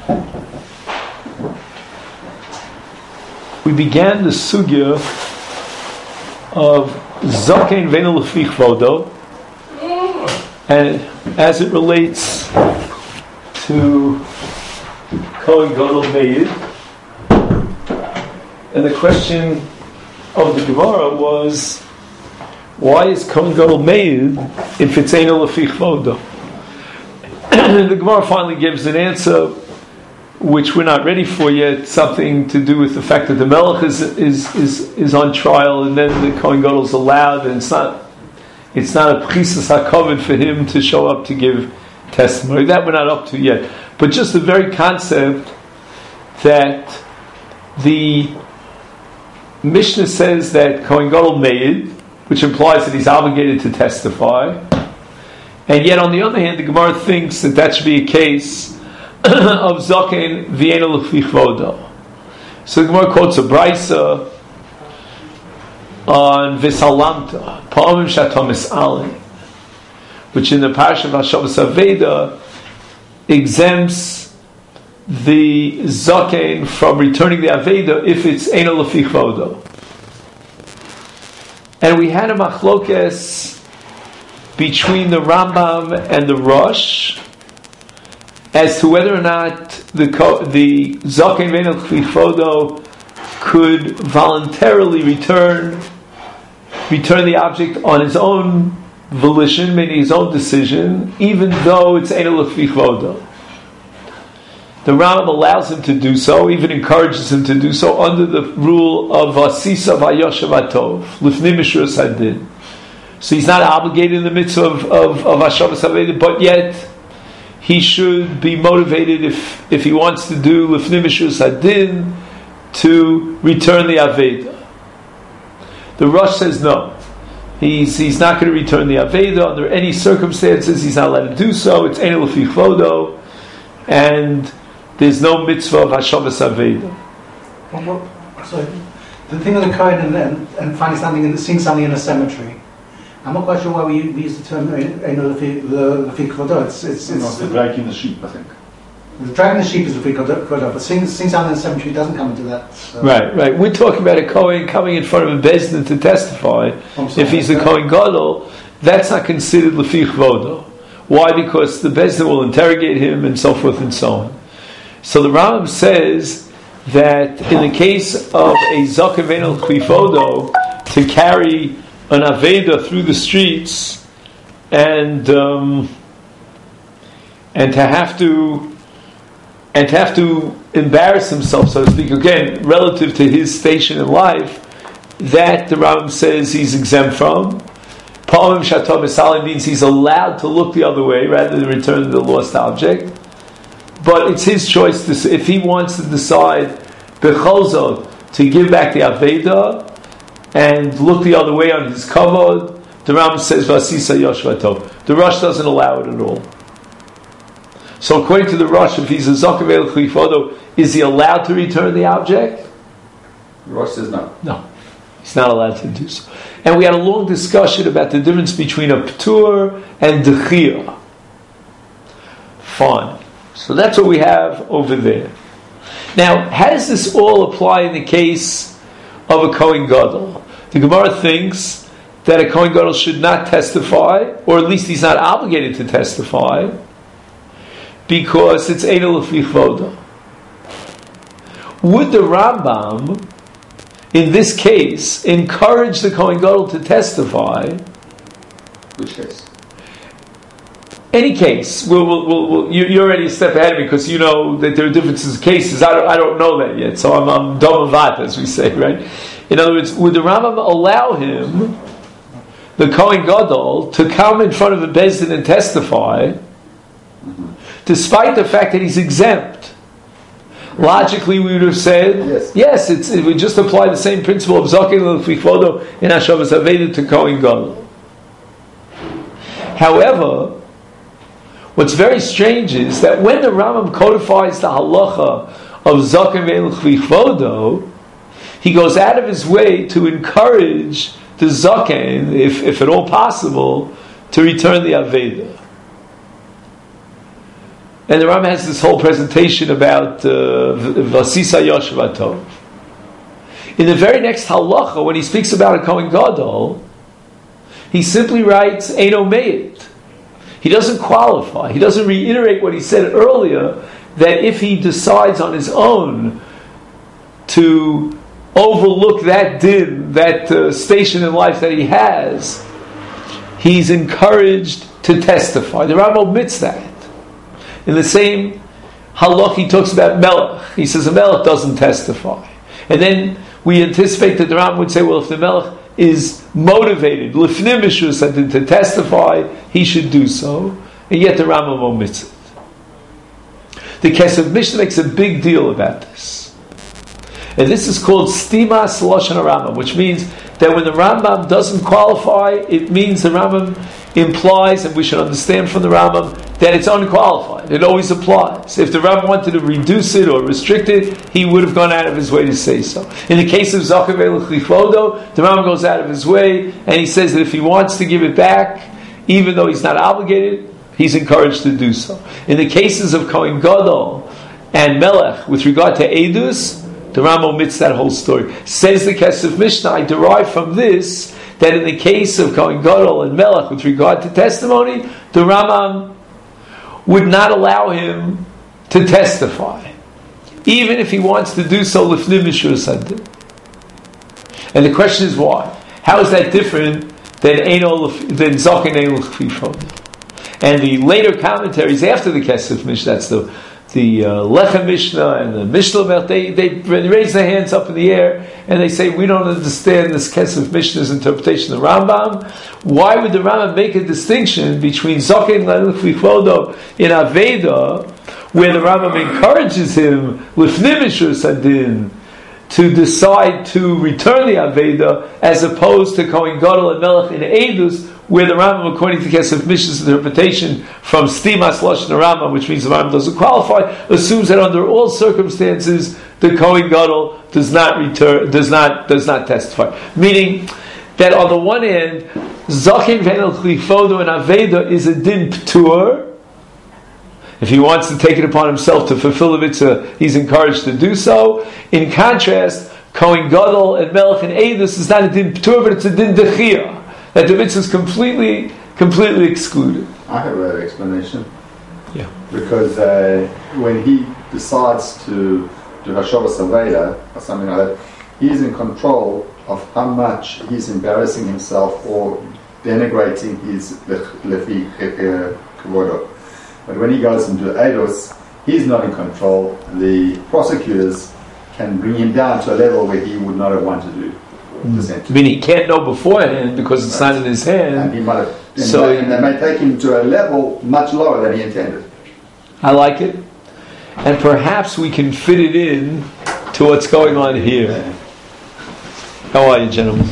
we began the sugya of Zaken Ve'enu Lefi Chvodo, and as it relates to Kohen Gadol Meir, and the question of the Gemara was, why is Kohen Gadol Meir if it's Eino Lefi Chvodo? The Gemara finally gives an answer which we're not ready for yet, something to do with the fact that the Melech is on trial, and then the Kohen Gadol is allowed, and it's not a Pchisas HaKavod for him to show up to give testimony. That we're not up to yet. But just the very concept that the Mishnah says that Kohen Gadol Meir, which implies that he's obligated to testify, and yet on the other hand, the Gemara thinks that should be a case of Zaken Ve'enu Lefi Chvodo. So the Gemara quotes a Brisa on V'salamta Pa'amim Shatom Es'alin, which in the Parashat of Hashavas Aveda exempts the Zaken from returning the Aveda if it's Eino Lefi Chvodo. And we had a machlokes between the Rambam and the Rosh as to whether or not the Zaken Ve'enu Lefi Chvodo could voluntarily return the object on his own volition, meaning his own decision, even though it's Eino Lefi Chvodo. The Rambam allows him to do so, even encourages him to do so under the rule of Asisa Vayoshev Atov, Lifnei Mishras Hadin. So he's not obligated in the midst of Hashavas Aveda, but yet he should be motivated if he wants to do Lifnei Mishras Hadin to return the Aveda. The Rosh says no. He's not going to return the Aveda under any circumstances. He's not allowed to do so. It's Eino Lefi Chvodo, and there's no mitzvah of Hashavas Aveda. So the thing with the Kohen and finding something, seeing something in a cemetery. I'm not quite sure why we use the term Eino Lefi Chvodo. It's the dragging the sheep, I think. Dragging the sheep is Lefi Chvodo, but seeing something in the cemetery doesn't come into that. So. Right. We're talking about a Kohen coming in front of a Beis Din to testify. If he's a Kohen Gadol, that's not considered Lefi Chvodo. Why? Because the Beis Din will interrogate him and so forth and so on. So the Rambam says that in the case of a Zaken Ve'enu Lefi Chvodo to carry an Aveda through the streets and to have to embarrass himself, so to speak, again, relative to his station in life, that the Rambam says he's exempt from. Pa'amim Shatom Es'alin means he's allowed to look the other way rather than return to the lost object. But it's his choice if he wants to decide B'chol Zot to give back the Aveda and look the other way on his kavod. The Rambam says Vasisa Yoshva Tov. The Rosh doesn't allow it at all. So according to the Rosh, if he's a Zaken Ve'enu Lefi Chvodo, is he allowed to return the object? The Rosh says no. No, he's not allowed to do so. And we had a long discussion about the difference between a Ptur and Dechia. Fine. So that's what we have over there. Now, how does this all apply in the case of a Kohen Gadol? The Gemara thinks that a Kohen Gadol should not testify, or at least he's not obligated to testify, because it's Eino Lefi Chvodo. Would the Rambam, in this case, encourage the Kohen Gadol to testify? Which case? Any case. You're already a step ahead of me because you know that there are differences in cases. I don't know that yet, so I'm dom avat, as we say, right? In other words, would the Rambam allow him, the Kohen Gadol, to come in front of a Beis Din and testify, despite the fact that he's exempt? Logically, we would have said, yes, it would just apply the same principle of Zaken Lefi Chvodo in Hashavas Aveda to Kohen Gadol. However, what's very strange is that when the Rambam codifies the halacha of Zaken Ve'enu Lefi Chvodo, he goes out of his way to encourage the Zaken, if at all possible, to return the Aveda. And the Rambam has this whole presentation about Vasisa Yoshua Tov. In the very next halacha, when he speaks about a Kohen Gadol, he simply writes Eino Me'it. He doesn't qualify. He doesn't reiterate what he said earlier, that if he decides on his own to overlook that din, that station in life that he has, he's encouraged to testify. The Rambam omits that. In the same halach, he talks about Melech. He says a Melech doesn't testify. And then we anticipate that the Rambam would say, well, if the Melech is motivated, lifnim b'shus hadin, to testify, he should do so. And yet the Rambam omits it. The Kesef Mishnah makes a big deal about this. And this is called Stimas Lashon HaRambam, which means that when the Rambam doesn't qualify, it means the Rambam implies, and we should understand from the Rambam, that it's unqualified. It always applies. If the Rambam wanted to reduce it or restrict it, he would have gone out of his way to say so. In the case of Zaken Ve'elech Lifodo, the Rambam goes out of his way, and he says that if he wants to give it back, even though he's not obligated, he's encouraged to do so. In the cases of Kohen Gadol and Melech, with regard to Eidus, the Rambam omits that whole story. Says the Kesef Mishnah, I derive from this that in the case of Kohen Gadol and Melech, with regard to testimony, the Rambam would not allow him to testify, even if he wants to do so lifnim b'shus hadin. And the question is why? How is that different than Zaken Eino L'Chfifo? And the later commentaries after the Kesef Mishnah, that's the Lechem Mishnah and the Mishnah, they raise their hands up in the air and they say, we don't understand this Kesef Mishnah's interpretation of the Rambam. Why would the Rambam make a distinction between Zaken L'Chfifo in Aveda, where the Rambam encourages him Lifnim b'shus hadin to decide to return the Aveda, as opposed to Kohen Gadol and Melech in Eidus, where the Rambam, according to Kesef Mishnah's interpretation from Stimas Lashon HaRambam, which means the Rambam doesn't qualify, assumes that under all circumstances the Kohen Gadol does not testify. Meaning that on the one hand, Zaken Ve'elech Lifodo and Aveda is a din p'tur. If he wants to take it upon himself to fulfill the mitzvah, he's encouraged to do so. In contrast, Kohen Gadol and Melech and Eidus is not a din p'tur, but it's a din dechiyah, that the mitzvah is completely excluded. I have an explanation. Yeah. Because when he decides to do Hashavas Aveda or something like that, he's in control of how much he's embarrassing himself or denigrating his lefi kavodo. But when he goes into Eidos, he's not in control. The prosecutors can bring him down to a level where he would not have wanted to do. I mean, he can't know beforehand because it's not in his hand. And he might have, and they may take him to a level much lower than he intended. I like it. And perhaps we can fit it in to what's going on here. How are you, gentlemen?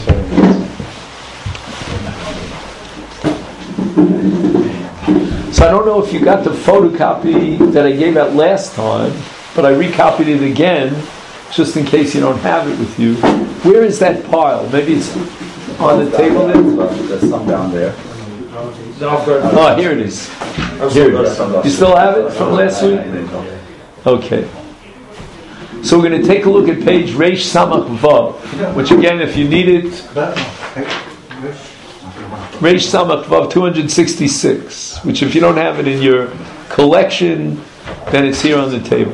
So I don't know if you got the photocopy that I gave out last time, but I recopied it again, just in case you don't have it with you. Where is that pile? Maybe it's on the table there? There's some down there. Oh, here it is. Here it is. You still have it from last week? Okay. So we're going to take a look at page Reish Samach Vav, which again, if you need it, Reish Samach Vav 266, which if you don't have it in your collection, then it's here on the table.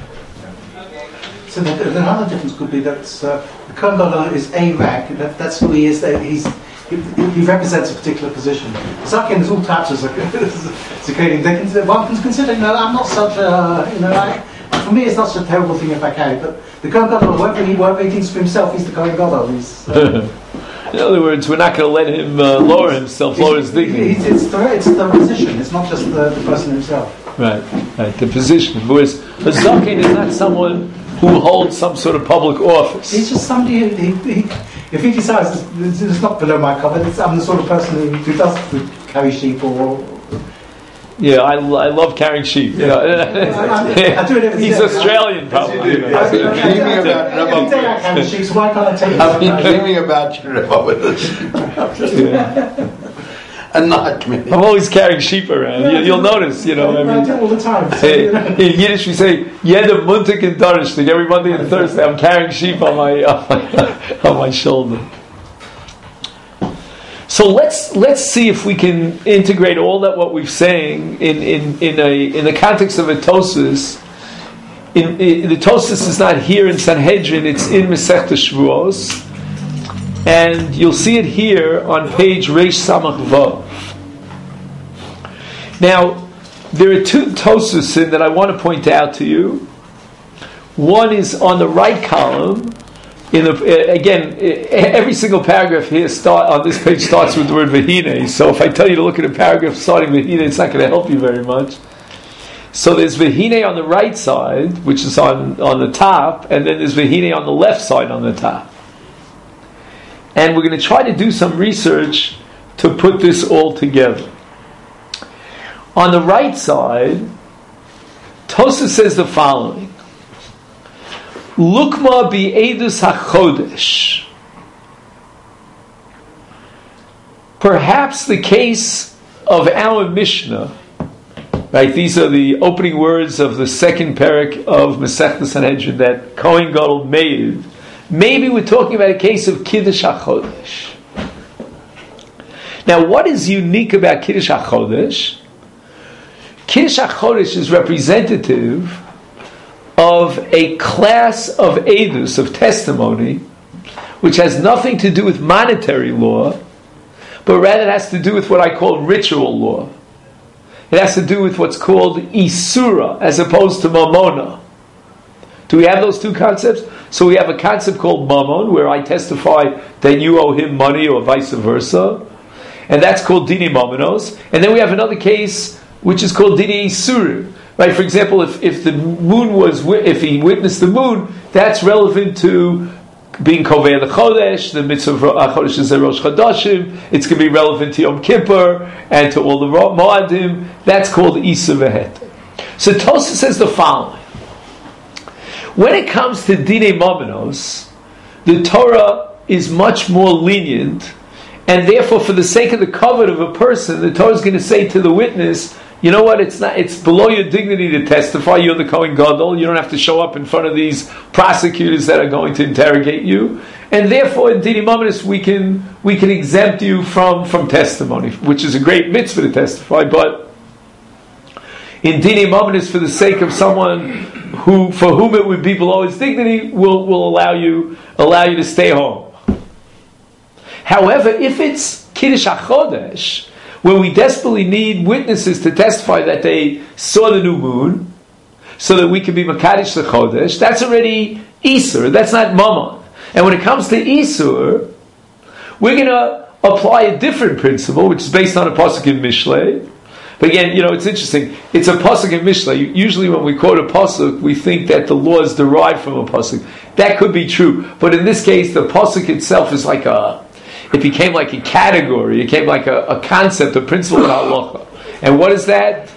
So the other difference could be that the Kohen Gadol is a rank. That's who he is. He represents a particular position. Zaken is all types of Zakanim. One can consider, I'm not such a, for me it's not such a terrible thing if I carry. But the Kohen Gadol, whatever he thinks for himself, he's the Kohen Gadol. In other words, we're not going to let him lower himself, lower his dignity. It's the position. It's not just the person himself. Right, the position. Whereas a Zaken is not someone who holds some sort of public office. He's just somebody if he decides it's not below my cover, I'm the sort of person who does carry sheep or. Yeah, I love carrying sheep. I do it every He's day. Australian, probably. I've been dreaming about Every day I carry sheep, so why can't I take it? I've been dreaming about you, Rebbe, with the sheep. Not me. I'm always carrying sheep around. You'll notice, I I do all the time. So, In Yiddish we say Yedem Muntik and Darishtik. Every Monday and Thursday I'm carrying sheep on my shoulder. So let's see if we can integrate all that what we're saying in the context of a Tosfos. The Tosfos is not here in Sanhedrin; it's in Masechta Shavuos, and you'll see it here on page Reish Samach Vav. Now, there are two Tosfos that I want to point out to you. One is on the right column. Every single paragraph here on this page starts with the word Vehine. So if I tell you to look at a paragraph starting Vehine, it's not going to help you very much. So there's Vehine on the right side, which is on the top, and then there's Vehine on the left side on the top. And we're going to try to do some research to put this all together. On the right side, Tosfos says the following: Lukma bi'edus hachodesh. Perhaps the case of our Mishnah, right? These are the opening words of the second parak of Masechta Sanhedrin that Kohen Gadol made. Maybe we're talking about a case of Kiddush HaChodesh. Now, what is unique about Kiddush HaChodesh? Kiddush HaChodesh is representative of a class of edus, of testimony, which has nothing to do with monetary law, but rather it has to do with what I call ritual law. It has to do with what's called isura, as opposed to mamona. Do we have those two concepts? So we have a concept called mamon, where I testify that you owe him money, or vice versa, and that's called dini mamonos. And then we have another case which is called dini isurim. Right? For example, if the moon if he witnessed the moon, that's relevant to being kovei the chodesh, the mitzvah of chodesh is Rosh Chodashim. It's going to be relevant to Yom Kippur and to all the Moadim. That's called Isa Vehet. So Tosfos says the following: when it comes to Dinei Mamonos, the Torah is much more lenient, and therefore, for the sake of the covet of a person, the Torah is going to say to the witness, you know what? It's below your dignity to testify. You're the Kohen Gadol. You don't have to show up in front of these prosecutors that are going to interrogate you. And therefore, in Dini Mamonos, we can exempt you from testimony, which is a great mitzvah to testify. But in Dini Mamonos, for the sake of someone for whom it would be below his dignity, will allow you to stay home. However, if it's Kiddush HaChodesh, where we desperately need witnesses to testify that they saw the new moon, so that we can be Makadish the Chodesh, that's already Isur, that's not Mammon. And when it comes to Isur, we're going to apply a different principle, which is based on a pasuk in Mishlei. But again, it's interesting. It's a pasuk in Mishlei. Usually when we quote a pasuk, we think that the law is derived from a pasuk. That could be true. But in this case, the pasuk itself is it became like a category. It became like a concept, a principle of halacha. And what is that?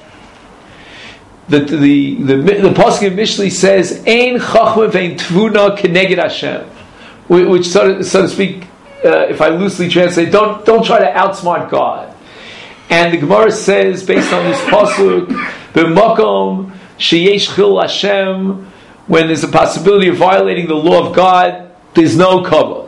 The pasuk in Mishlei says, "Ein chachma vein tvuna keneged Hashem," which so to speak, if I loosely translate, don't try to outsmart God. And the Gemara says, based on this pasuk, b'makom sheyesh chil Hashem, when there's a possibility of violating the law of God, there's no kavod.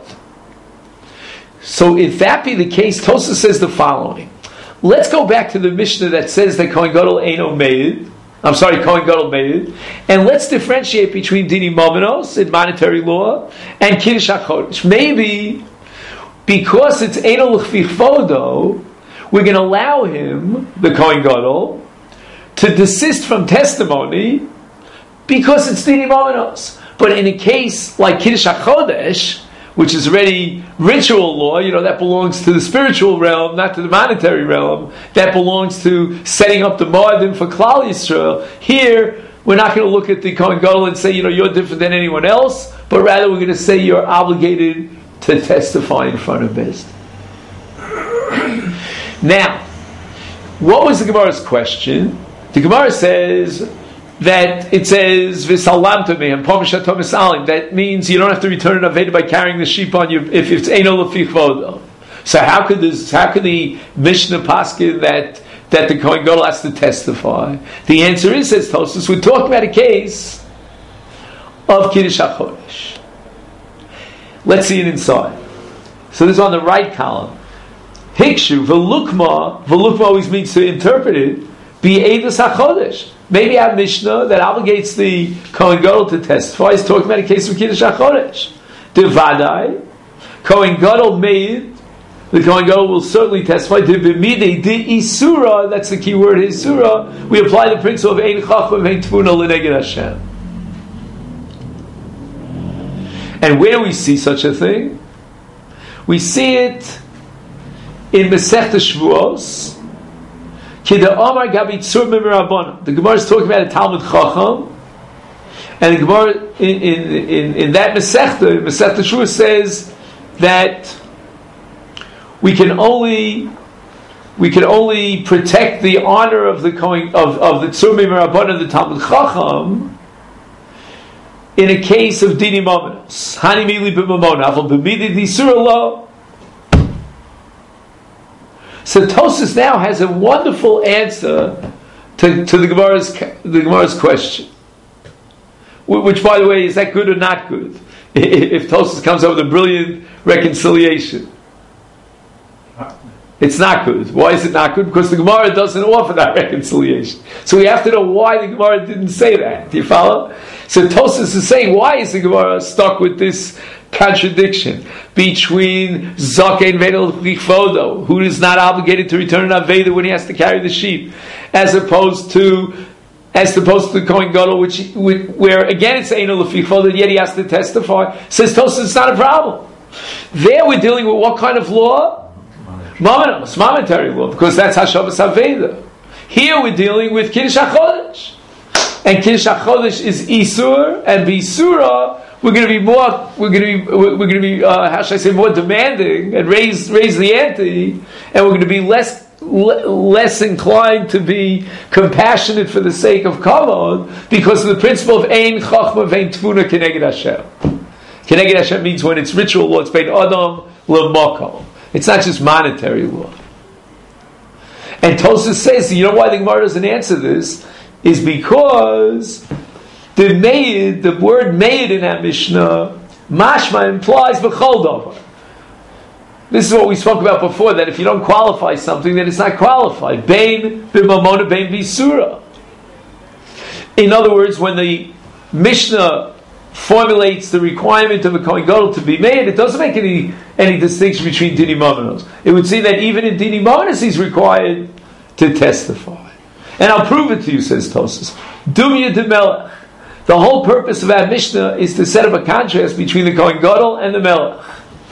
So if that be the case, Tosfos says the following. Let's go back to the Mishnah that says that Kohen Gadol Kohen Gadol made, and let's differentiate between Dini Mamonos in monetary law and Kiddush HaChodesh. Maybe because it's Eino L'chvichodo, we're going to allow him, the Kohen Gadol, to desist from testimony because it's Dini Mamonos. But in a case like Kiddush HaChodesh, which is already ritual law, that belongs to the spiritual realm, not to the monetary realm. That belongs to setting up the Moadim for Klal Yisrael. Here, we're not going to look at the Kohen Gadol and say, you're different than anyone else, but rather we're going to say you're obligated to testify in front of Beis Din. Now, what was the Gemara's question? The Gemara says that it says v'salam to me and pomishatom esalim. That means you don't have to return an aveda by carrying the sheep on you if it's eino l'fi chvodo. So how could the Mishnah paskin that the Kohen Gadol has to testify? The answer is, says Tosfos, we're talking about a case of Kiddush HaChodesh. Let's see it inside. So this is on the right column. Hikshu, Velukma always means to interpret it, be Eidos HaChodesh. Maybe our Mishnah that obligates the Kohen Gadol to testify is talking about a case of Kiddush HaChodesh. Devadai, Kohen Gadol made, the Kohen Gadol will certainly testify. Devimide de Isura, that's the key word, Isura. We apply the principle of Ein Chachma Vein Tfuna L'Neged Hashem. And where do we see such a thing? We see it in Masechta Shavuos. Kida Omar Gabi Tzur Mimirabon. The Gemara is talking about a Talmud Chacham, and the Gemara in that Masechta Shavuos says that we can only protect the honor of the Tzur Mimirabon of the Talmud Chacham in a case of Dini Momenos. Hani Mili B'Mamona Avol B'Midi D'Isura Lo. So Tosfos now has a wonderful answer to the Gemara's question. Which, by the way, is that good or not good? If Tosfos comes up with a brilliant reconciliation. It's not good. Why is it not good? Because the Gemara doesn't offer that reconciliation. So we have to know why the Gemara didn't say that. Do you follow? So Tosfos is saying, why is the Gemara stuck with this contradiction between Zaken Vedel Chikvodo, who is not obligated to return an Aveda when he has to carry the sheep, as opposed to the Kohen Gadol, where again it's Eino L'Chikvodo, yet he has to testify. Says Tosfos, it's not a problem. There we're dealing with what kind of law? Momentous, momentary law, because that's Hashavas Aveda. Here we're dealing with Kiddush HaChodesh. And Kiddush HaChodesh is Isur, and B'Isura we're going to be how should I say, more demanding and raise the ante, and we're going to be less inclined to be compassionate for the sake of kavod, because of the principle of Ein Chachma Vein Tfuna Keneged Hashem. Keneged Hashem means when it's ritual law, it's Bein Adam L'Makom. It's not just monetary law. And Tosfos says, you know why the Gemara doesn't answer this? Is because the word made in that Mishnah, mashma, implies b'chol davar. This is what we spoke about before, that if you don't qualify something, then it's not qualified. Bein b'mamona, bein b'isura. In other words, when the Mishnah formulates the requirement of a Kohen Gadol to be made, it doesn't make any distinction between Dini Momenos. It would seem that even in Dini Momenos he's required to testify. And I'll prove it to you, says Tosfos. Dumya de Melech. The whole purpose of our Mishnah is to set up a contrast between the Kohen Gadol and the Melech.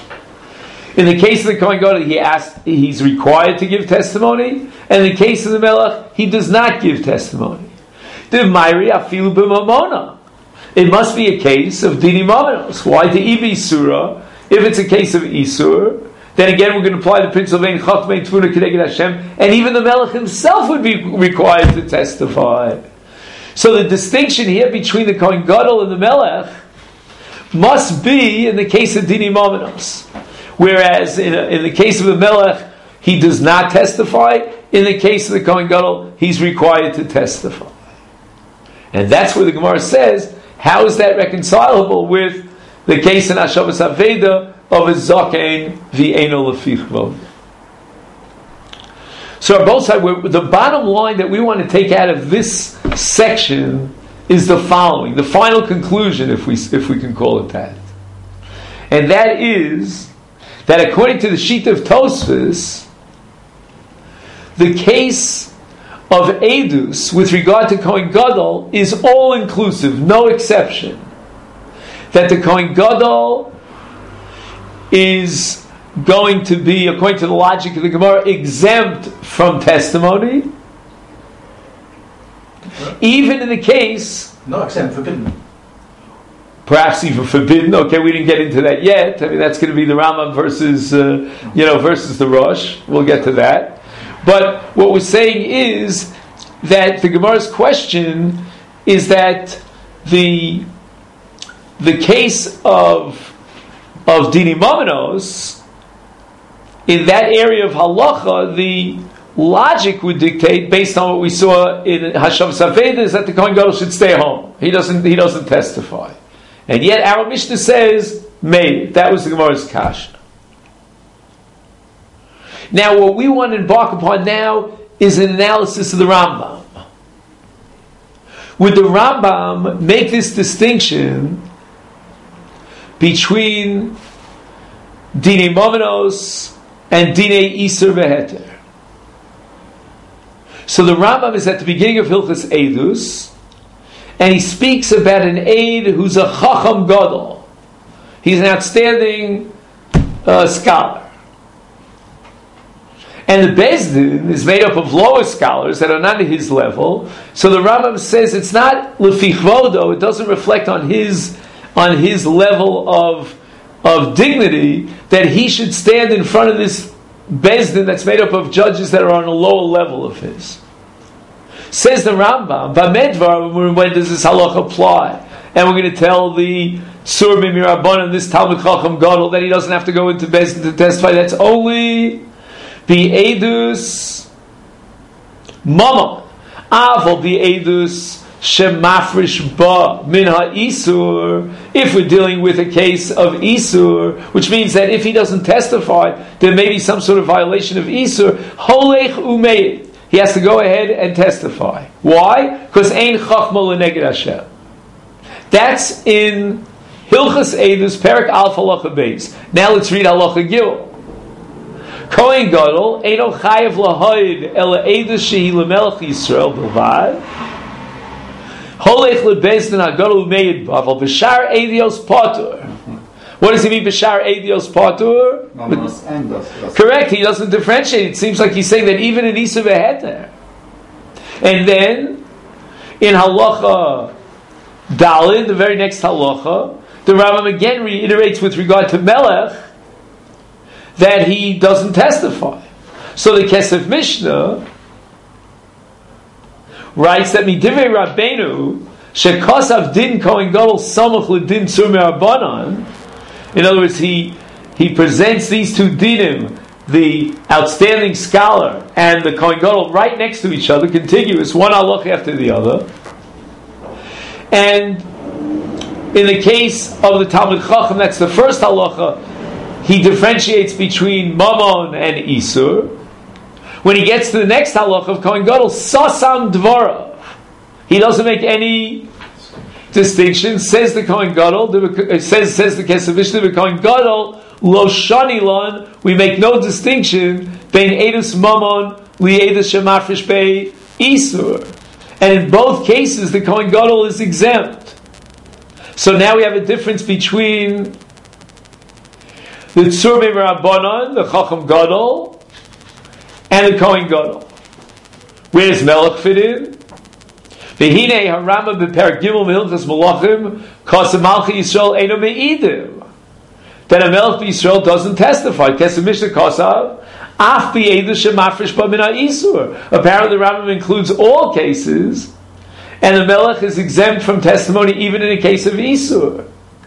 In the case of the Kohen Gadol, he's required to give testimony, and in the case of the Melech, he does not give testimony. The Mayri afilu b'mamona. It must be a case of Dini Momenos. Why? The Ibi Surah, if it's a case of Isur, then again we're going to apply the principle of Ein Chachma Vein Tfuna Keneged Hashem, and even the Melech himself would be required to testify. So the distinction here between the Kohen Gadol and the Melech must be in the case of Dini Momenos. Whereas in the case of the Melech, he does not testify. In the case of the Kohen Gadol, he's required to testify. And that's where the Gemara says, how is that reconcilable with the case in Hashavas Aveda of a Zaken v'Eino L'Chikvodo? So on both sides, the bottom line that we want to take out of this section is the following, the final conclusion, if we can call it that. And that is that according to the sheet of Tosfos, the case of Edus with regard to Kohen Gadol is all inclusive, no exception. That the Kohen Gadol is going to be, according to the logic of the Gemara, exempt from testimony, even in the case, no, exempt, forbidden. Perhaps even forbidden. Okay, we didn't get into that yet. I mean, that's going to be the Rambam versus the Rosh. We'll get to that. But what we're saying is that the Gemara's question is that the case of Dini Momenos in that area of halacha, the logic would dictate, based on what we saw in Hashavas Aveda, is that the Kohen Gadol should stay home. He doesn't testify. And yet our Mishnah says, made. That was the Gemara's kasha. Now what we want to embark upon now is an analysis of the Rambam. Would the Rambam make this distinction between Dinei Momenos and Dinei Isur Veheter? So the Rambam is at the beginning of Hilchas Eidus, and he speaks about an Eid who's a Chacham Gadol. He's an outstanding scholar. And the Beis Din is made up of lower scholars that are not at his level. So the Rambam says it's not Lefi Chvodo, it doesn't reflect on his level of dignity that he should stand in front of this Beis Din that's made up of judges that are on a lower level of his. Says the Rambam, Bamedvar, when does this halach apply? And we're going to tell the Sur Mimirabanan, this Talmud Chacham Gadol, that he doesn't have to go into Beis Din to testify. That's only Be'edus Mama. Aval Be'edus Shemafrish Ba Min HaIsur. If we're dealing with a case of Isur, which means that if he doesn't testify, there may be some sort of violation of Isur. Holech Umeid. He has to go ahead and testify. Why? Because Ein Chachma L'Neged Hashem. That's in Hilchas Eidus, Perek Alf Halacha Beis. Now let's read Halacha Gil. Kohen Gadol Eino Chayev Lahoid Ela Eidus Shehi L'Melech Yisrael B'Vad Holech LeBeis Din HaGadol Umeid Bavel B'Shar Eidios Patur. What does he mean B'Shar Eidios Patur? Correct, he doesn't differentiate. It seems like he's saying that even in Isur Veheter. And then in Halacha Dalin, the very next halacha, the Rambam again reiterates with regard to Melech that he doesn't testify. So the Kesef Mishnah writes that Midivei Rabbeinu shekosav din Kohen Gadol samuch l'din Sur Me'Rabanan. In other words, he presents these two dinim, the outstanding scholar and the Kohen Gadol, right next to each other, contiguous, one halacha after the other. And in the case of the Talmud Chacham, that's the first halacha, he differentiates between Mamon and Isur. When he gets to the next halacha of Kohen Gadol, Sasam Dvarav, he doesn't make any distinction. Says the Kohen Gadol, says the Kesef Mishnah, the Kohen Gadol, Lo Shanilon, we make no distinction between Edus Mamon, Li Edus Shemafrish Bei Isur. And in both cases, the Kohen Gadol is exempt. So now we have a difference between the Tzur Rabbanon, the Chacham Gadol, and the Kohen Gadol. Where does Melech fit in? V'hinei harama b'per gimel mehilchas malachim kasem malchi Yisrael eino me'idim. That a Melech b'Yisrael doesn't testify. Kesem Mishnah kasav. Apparently the Rambam includes all cases, and the Melech is exempt from testimony even in a case of Isur.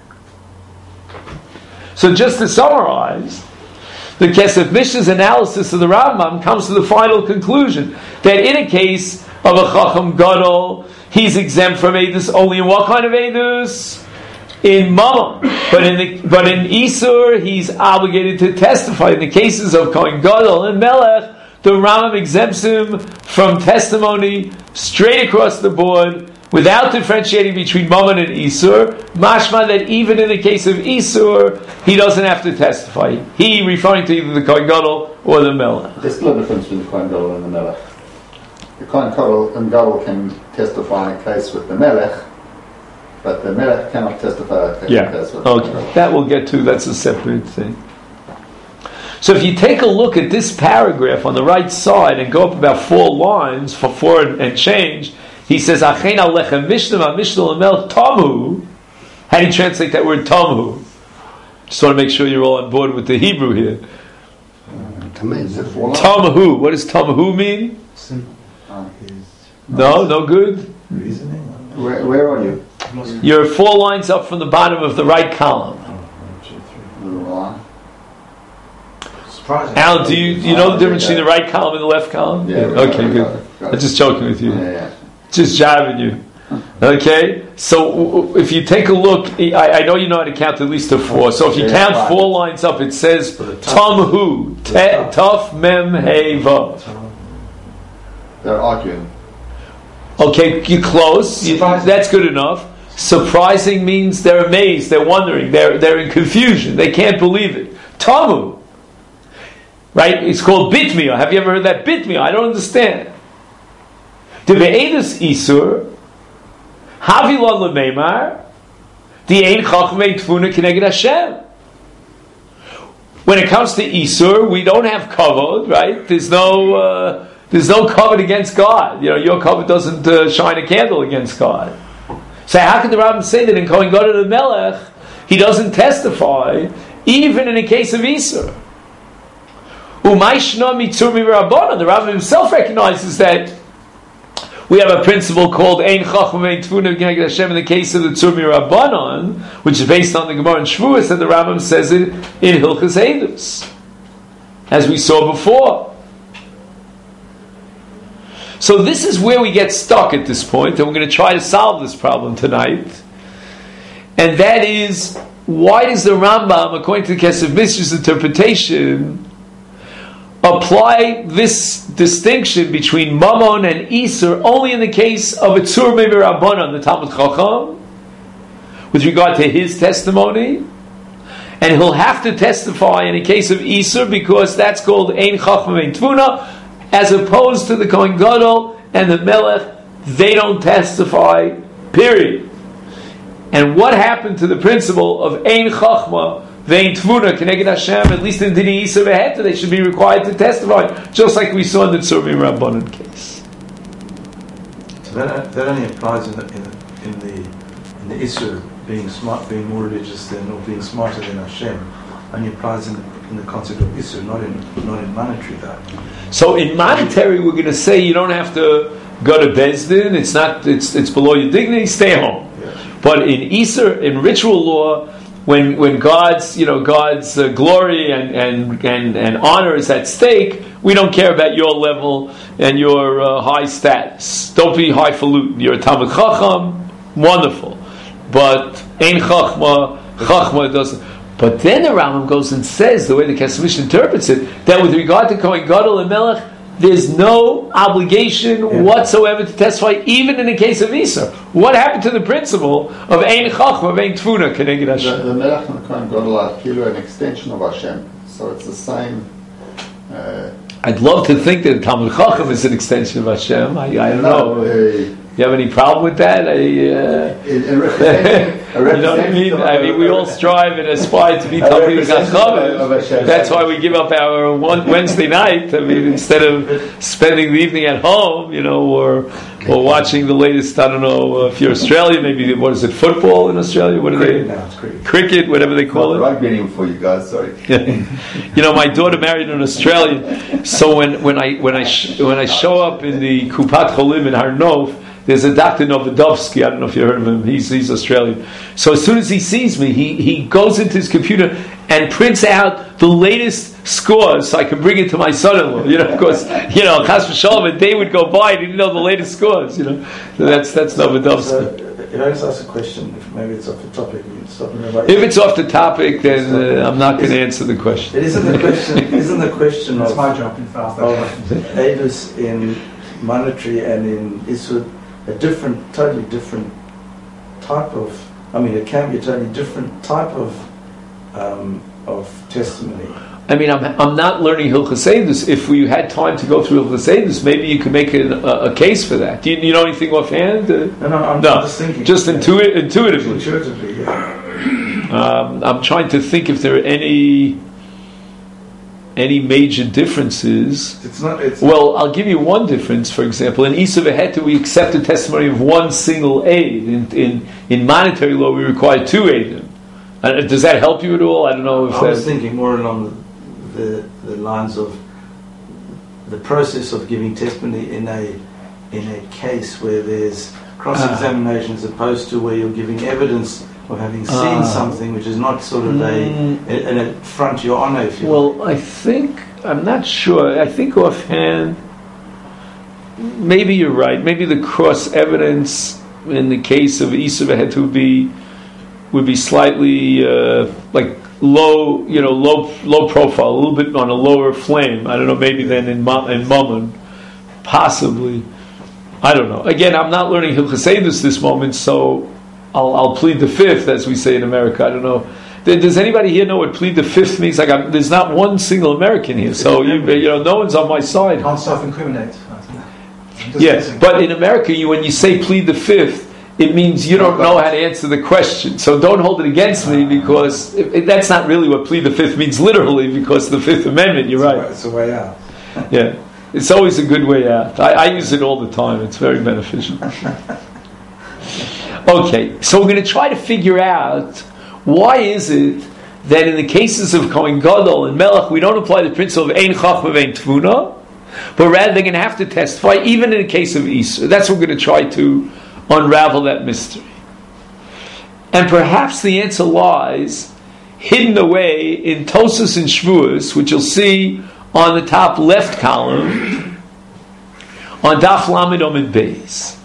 So just to summarize, the Kesef Mishnah's analysis of the Rambam comes to the final conclusion that in a case of a Chacham Gadol, he's exempt from Eidus only in what kind of Eidus? In Mamon, but in Isur, he's obligated to testify. In the cases of Kohen Gadol and Melech, the Rambam exempts him from testimony straight across the board, without differentiating between Mamon and Isur. Mashma that even in the case of Isur, he doesn't have to testify. He referring to either the Kohen Gadol or the Melech. There's still a difference between the Kohen Gadol and the Melech. The Kohen Gadol can testify in a case with the Melech, but the Melech cannot testify in a case with the Melech. That we'll get to. That's a separate thing. So if you take a look at this paragraph on the right side and go up about 4 lines, for 4 and change, he says, Achein alechem mishnah mishnah l'melech tamu. How do you translate that word tamu? Just want to make sure you're all on board with the Hebrew here. Tamu. What does tamu mean? No good? Reasoning. Where are you? You're 4 lines up from the bottom of the right column. surprising. Al, do you know the difference between the right column and the left column? Yeah. Okay, good. Got I'm it. just joking with you. Yeah. Just jabbing you. Okay? So if you take a look, I know you know how to count at least to 4. So if you Yeah, count right. 4 lines up, it says For the tough. Tamhu, Taf Mem Hey Vav. They're arguing. Okay, you're close. Surprising. That's good enough. Surprising means they're amazed, they're wondering, they're in confusion, they can't believe it. Tamu, right? It's called bitmiyah. Have you ever heard that bitmiyah? I don't understand. The be'edus isur, havilon lemeimar, the ein chachmei tfuna keneged Hashem. When it comes to isur, we don't have kavod, right? There's no covet against God. You know, your covet doesn't shine a candle against God. So how can the Rambam say that in Kohen Gadol the Melech he doesn't testify even in a case of Isur? Umayshna mitzur mirabbanan. The Rambam himself recognizes that we have a principle called Ein Chacham Ein Tfuna Keneged Hashem in the case of the Tzur Mirabbanan, which is based on the Gemara in Shavuos, and the Rambam says it in Hilchos Eidus, as we saw before. So this is where we get stuck at this point, and we're going to try to solve this problem tonight. And that is, why does the Rambam, according to the Kesef Misra's interpretation, apply this distinction between Mammon and Isur only in the case of a Tzur Rabbanan, the Talmud Chacham, with regard to his testimony, and he'll have to testify in a case of Isur because that's called Ein Chacham Ein Tvuna, as opposed to the Kohen Gadol and the Melech, they don't testify, period. And what happened to the principle of Ein Chachma Vein Tvuna Keneged Hashem, at least in Dini Yisur Veheta, they should be required to testify, just like we saw in the Tzurvim Rabbanan case. So that only applies in the Isur being smart, being more religious than, or being smarter than Hashem. Only applies in the concept of Isur, not in monetary value. So in monetary, we're going to say you don't have to go to Beis Din. It's below your dignity. Stay home. Yes. But in Isur, in ritual law, when God's glory and honor is at stake, we don't care about your level and your high status. Don't be highfalutin. You're a Talmud Chacham, wonderful, but Ein Chachma doesn't. But then the Rambam goes and says, the way the Kesef Mishnah interprets it, that with regard to Kohen Gadol and Melech, there's no obligation whatsoever to testify, even in the case of Isur. What happened to the principle of Ein Chachma, Vein Tfuna, Keneged Hashem? The Melech and the Kohen Gadol are an extension of Hashem, so it's the same. I'd love to think that Talmud Chacham is an extension of Hashem. I don't know. You have any problem with that? You know what I mean? I mean, we all strive and aspire to be Talmid Chacham. That's why we give up our Wednesday night. I mean, instead of spending the evening at home, you know, or watching the latest. I don't know if you're Australian. Maybe what is it? Football in Australia? What are they? Now it's cricket. Cricket, whatever they call it. Rugby anymore for you guys. Sorry. You know, my daughter married an Australian, so when I show up in the Kupat Cholim in Har Nof, there's a Dr. Novodovsky. I don't know if you heard of him. He's Australian. So as soon as he sees me, he goes into his computer and prints out the latest scores so I can bring it to my son-in-law. You know, of course, you know, Chas v'Shalom, a day would go by and he didn't know the latest scores. You know, so that's Novodovsky. So, if I just ask a question, if maybe it's off the topic, you can stop me. If it's off the topic, then I'm not going to answer the question. It isn't the question That's of my job in fast. Avis in monetary and in Isud totally different type of. I mean, it can be a totally different type of testimony. I mean, I'm not learning Hilchos Eidus. If we had time to go through Hilchos Eidus, maybe you could make a case for that. Do you know anything offhand? I'm just thinking. Just intuitively. Intuitively, yeah. I'm trying to think if there are any major differences. Well, I'll give you one difference. For example, in Isur Veheta, we accept the testimony of one single aid. In monetary law, we require 2 aidim. Does that help you at all? I don't know if I was thinking more along the lines of the process of giving testimony in a case where there's cross-examination as opposed to where you're giving evidence or having seen something which is not sort of an affront to your honor, if you Well, I think, I'm not sure, I think offhand, maybe you're right. Maybe the cross evidence in the case of Isa had would be slightly like low, low profile, a little bit on a lower flame. I don't know, maybe than in Mammon, possibly. I don't know. Again, I'm not learning Hilchos Eidos this moment, so I'll plead the fifth, as we say in America. I don't know. Does anybody here know what plead the fifth means? Like, there's not one single American here, so no one's on my side. can't self-incriminate. Yes, but in America, when you say plead the fifth, it means you don't know how to answer the question. So don't hold it against me, because that's not really what plead the fifth means literally, because the Fifth Amendment, you're right. It's a way out. Yeah, it's always a good way out. I use it all the time. It's very beneficial. Okay, so we're going to try to figure out why is it that in the cases of Kohen Gadol and Melech, we don't apply the principle of Ein Chachma Vein Tvuna, but rather they're going to have to testify, even in the case of Isur. That's what we're going to try to unravel that mystery. And perhaps the answer lies hidden away in Tosas and Shvuos, which you'll see on the top left column, on Daf Lamed Amud Beis.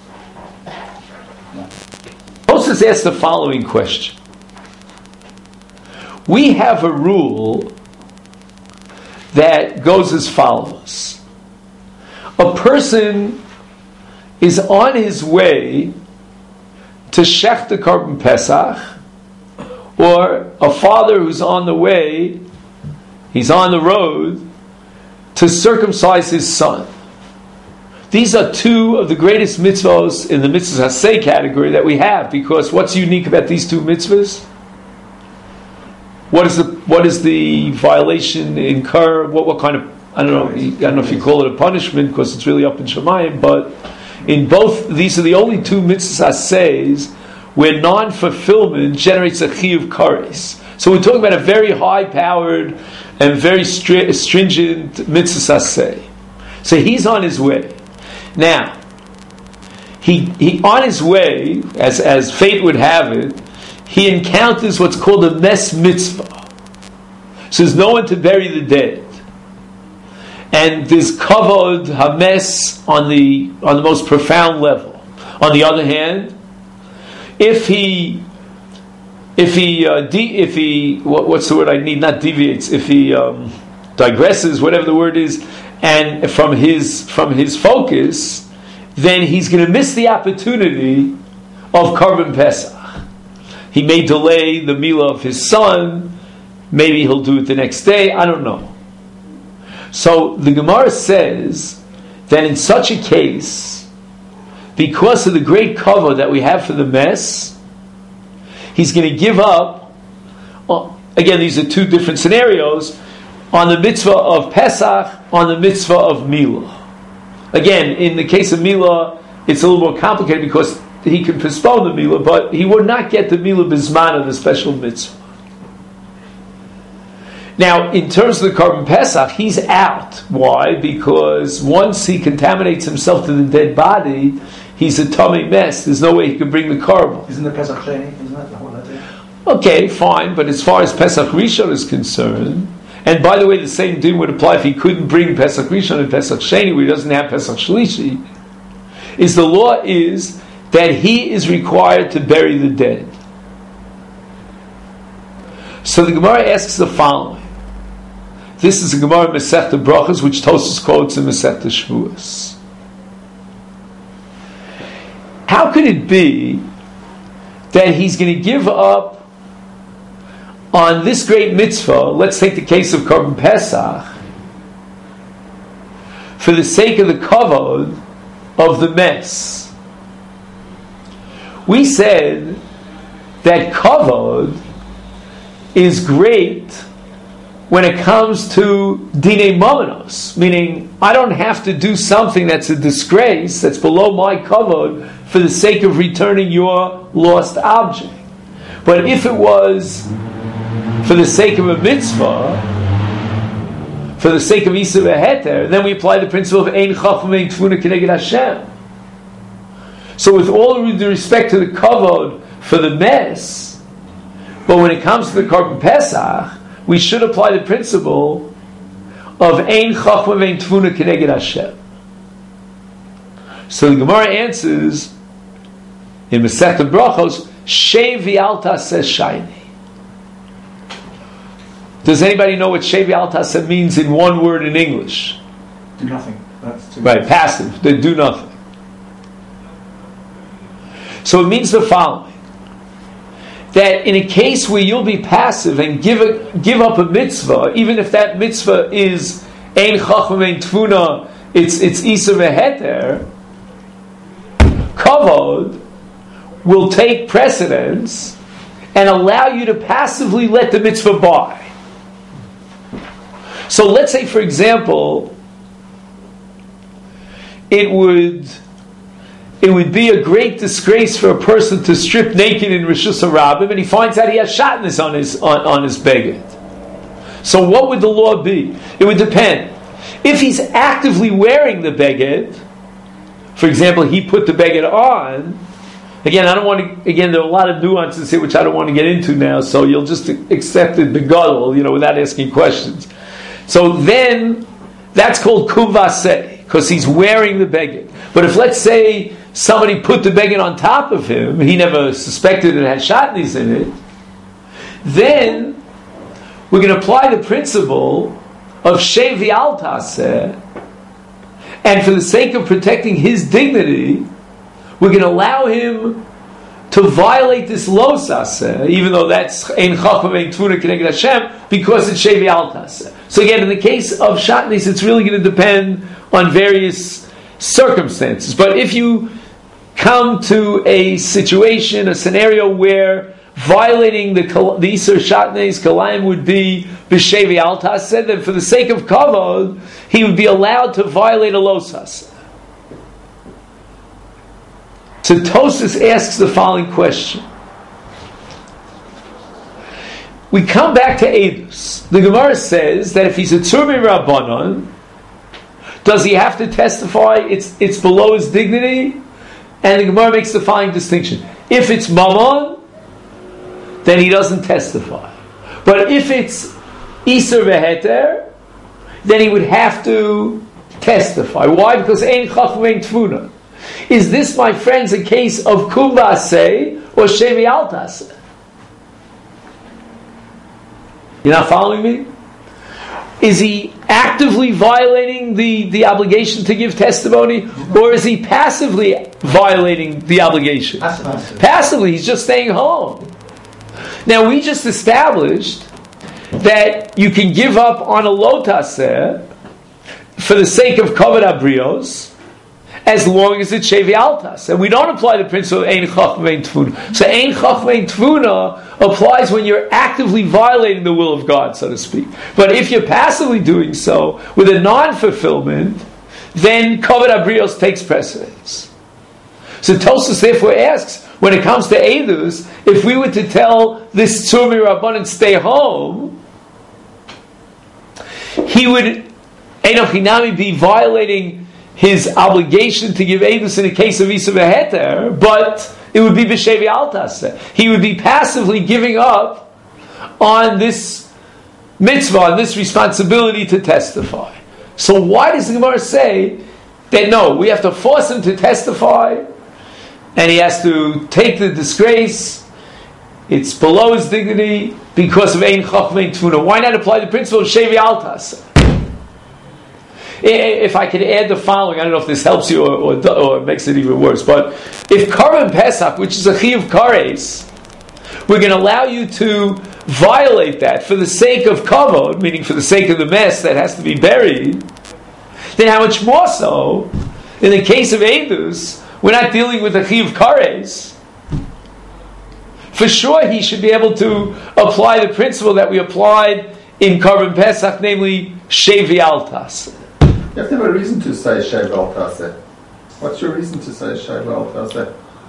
Tosas asks the following question. We have a rule that goes as follows. A person is on his way to Shech the Korban Pesach, or a father who's on the way, he's on the road to circumcise his son. These are two of the greatest mitzvahs in the mitzvahs haseh category that we have, because what's unique about these two mitzvahs? What is the violation incur? What kind of, I don't know if you call it a punishment, because it's really up in Shemayim, but in both, these are the only two mitzvahs hasehs where non-fulfillment generates a chiyuv kares. So we're talking about a very high-powered and very stringent mitzvah haseh. So he's on his way. Now, he on his way, as fate would have it, he encounters what's called a mes mitzvah. So there's no one to bury the dead. And there's kavod hames on the most profound level. On the other hand, if he what's the word I need? Not deviates. If he digresses, whatever the word is, and from his focus, then he's going to miss the opportunity of Korban Pesach. He may delay the milah of his son. Maybe he'll do it the next day. I don't know. So the Gemara says that in such a case, because of the great cover that we have for the mess, he's going to give up. Again, these are two different scenarios, on the mitzvah of Pesach, on the mitzvah of Milah. Again, in the case of Milah, it's a little more complicated because he can postpone the Milah, but he would not get the Milah Bizman of the special mitzvah. Now, in terms of the Korban Pesach, he's out. Why? Because once he contaminates himself to the dead body, he's a tummy mess. There's no way he can bring the Korban. Isn't the Pesach Sheni? Isn't that the whole idea? Okay, fine, but as far as Pesach Rishon is concerned, and by the way, the same din would apply if he couldn't bring Pesach Rishon and Pesach Sheni, where he doesn't have Pesach Shlishi, is the law is that he is required to bury the dead. So the Gemara asks the following. This is a Gemara in Masechta Brachos, which Tosfos quotes in Masechta Shvuos. How could it be that he's going to give up on this great mitzvah? Let's take the case of Korban Pesach, for the sake of the kavod of the mess. We said that kavod is great when it comes to dinei momenos, meaning I don't have to do something that's a disgrace, that's below my kavod, for the sake of returning your lost object. But if it was for the sake of a mitzvah, for the sake of Isa v'heter, then we apply the principle of Ein Chachma Ein Tfuna Keneged Hashem. So with all due respect to the kavod for the mess, but when it comes to the Korban Pesach, we should apply the principle of Ein Chachma Vein Tvuna Keneged Hashem. So the Gemara answers in Masechet Brachos, Shei V'al Taseh Shayni. Does anybody know what Shei V'al Taseh means in one word in English? Do nothing. That's too Right, passive. They do nothing. So it means the following: that in a case where you'll be passive and give up a mitzvah, even if that mitzvah is Ein Chachma Ein Tvuna, it's Isa V'Heter, Kavod will take precedence and allow you to passively let the mitzvah by. So let's say, for example, it would be a great disgrace for a person to strip naked in Rishus HaRabim, and he finds out he has shatnez on his beged. So what would the law be? It would depend. If he's actively wearing the beged, for example, he put the beged on. Again, there are a lot of nuances here which I don't want to get into now, so you'll just accept it begadol, without asking questions. So then, that's called kuvaseh, because he's wearing the beged. But if, let's say, somebody put the beged on top of him, he never suspected it had shatnez in it, then we're going to apply the principle of Shei V'al Taseh, and for the sake of protecting his dignity, we're going to allow him to violate this lo saseh, even though that's Ein Chachma Ein Tvuna Keneged Hashem, because it's Shei V'al Taseh. So again, in the case of shatnez, it's really going to depend on various circumstances. But if you come to a situation, a scenario where violating the Isur Shatnez Kalayim would be B'Shei V'al Taseh, then for the sake of Kavod, he would be allowed to violate a lo saseh. So Tosfos asks the following question. We come back to Eidus. The Gemara says that if he's a Tzur Rabbanon, does he have to testify? It's below his dignity? And the Gemara makes the following distinction. If it's Mammon, then he doesn't testify. But if it's Isur V'Heter, then he would have to testify. Why? Because Ein Chachma Ein Tvuna. Is this, my friends, a case of kuvaseh or Shei V'al Taseh? You're not following me? Is he actively violating the obligation to give testimony, or is he passively violating the obligation? Passively, he's just staying home. Now, we just established that you can give up on a lo taseh for the sake of kavod habrios, as long as it's Shei V'al Taseh. And we don't apply the principle of Ein Chachma Ein Tvuna. So Ein Chachma Ein Tvuna applies when you're actively violating the will of God, so to speak. But if you're passively doing so with a non-fulfillment, then Kavod Habrios takes precedence. So Tosfos therefore asks, when it comes to Eidus, if we were to tell this Tzur Rabbanan stay home, he would Einoch Hinami be violating his obligation to give Eidus in a case of Isa V'Heter, but it would be B'Shei V'al Taseh. He would be passively giving up on this mitzvah, on this responsibility to testify. So why does the Gemara say that no, we have to force him to testify, and he has to take the disgrace, it's below his dignity, because of Ein Chachma Ein Tvuna? Why not apply the principle of Shei V'al Taseh? If I could add the following, I don't know if this helps you or makes it even worse, but if Korban Pesach, which is a Chiyuv Kares, we're going to allow you to violate that for the sake of Kavod, meaning for the sake of the mess that has to be buried, then how much more so, in the case of Eidus, we're not dealing with a Chiyuv Kares. For sure he should be able to apply the principle that we applied in Korban Pesach, namely Shei V'al Taseh. You have to have a reason to say Shei V'al Taseh. What's your reason to say Shei V'al Taseh?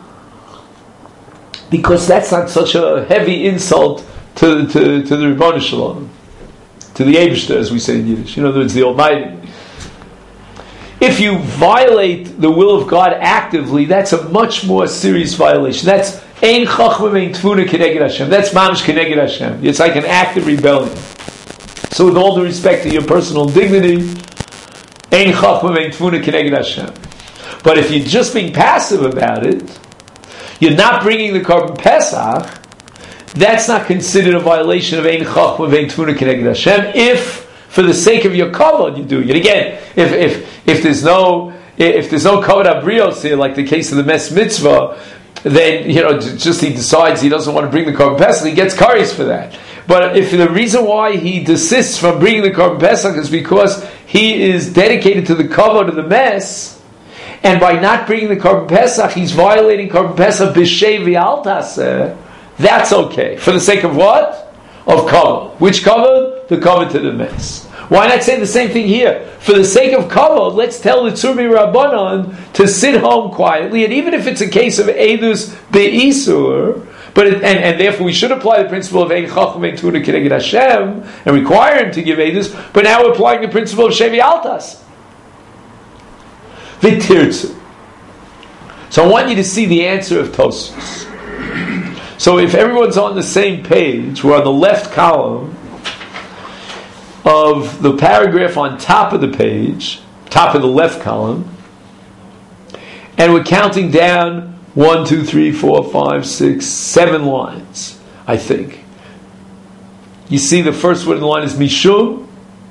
Because that's not such a heavy insult to the Ribono Shel Olam, to the Eibishter, as we say in Yiddish. In other words, the Almighty. If you violate the will of God actively, that's a much more serious violation. That's Ein chachma vein tfuna keneged Hashem. That's mamish keneged Hashem. It's like an act of rebellion. So with all due respect to your personal dignity, ein chachma vein tfuna keneged Hashem. But if you're just being passive about it, you're not bringing the Korban Pesach, that's not considered a violation of ein chachma vein tfuna keneged Hashem. If, for the sake of your kavod, you do it. Again, if there's no kavod abrios here, like the case of the mes mitzvah, then just he decides he doesn't want to bring the Korban Pesach, he gets kares for that. But if the reason why he desists from bringing the Korban Pesach is because he is dedicated to the kavod of the mes, and by not bringing the Korban Pesach, he's violating Korban Pesach b'shei v'al taseh, that's okay. For the sake of what? Of kavod. Which kavod? The kavod to the mes. Why not say the same thing here? For the sake of kavod, let's tell the Tzurmi Rabbanon to sit home quietly, and even if it's a case of edus be'isur, and therefore we should apply the principle of ein chacham ein tuna keneged Hashem and require him to give edus, but now we're applying the principle of shevi altas. V'tirtzu. So I want you to see the answer of Tosfos. So if everyone's on the same page, we're on the left column of the paragraph on top of the page, top of the left column, and we're counting down 1, 2, 3, 4, 5, 6, 7 lines, I think. You see the first word in the line is Mishum.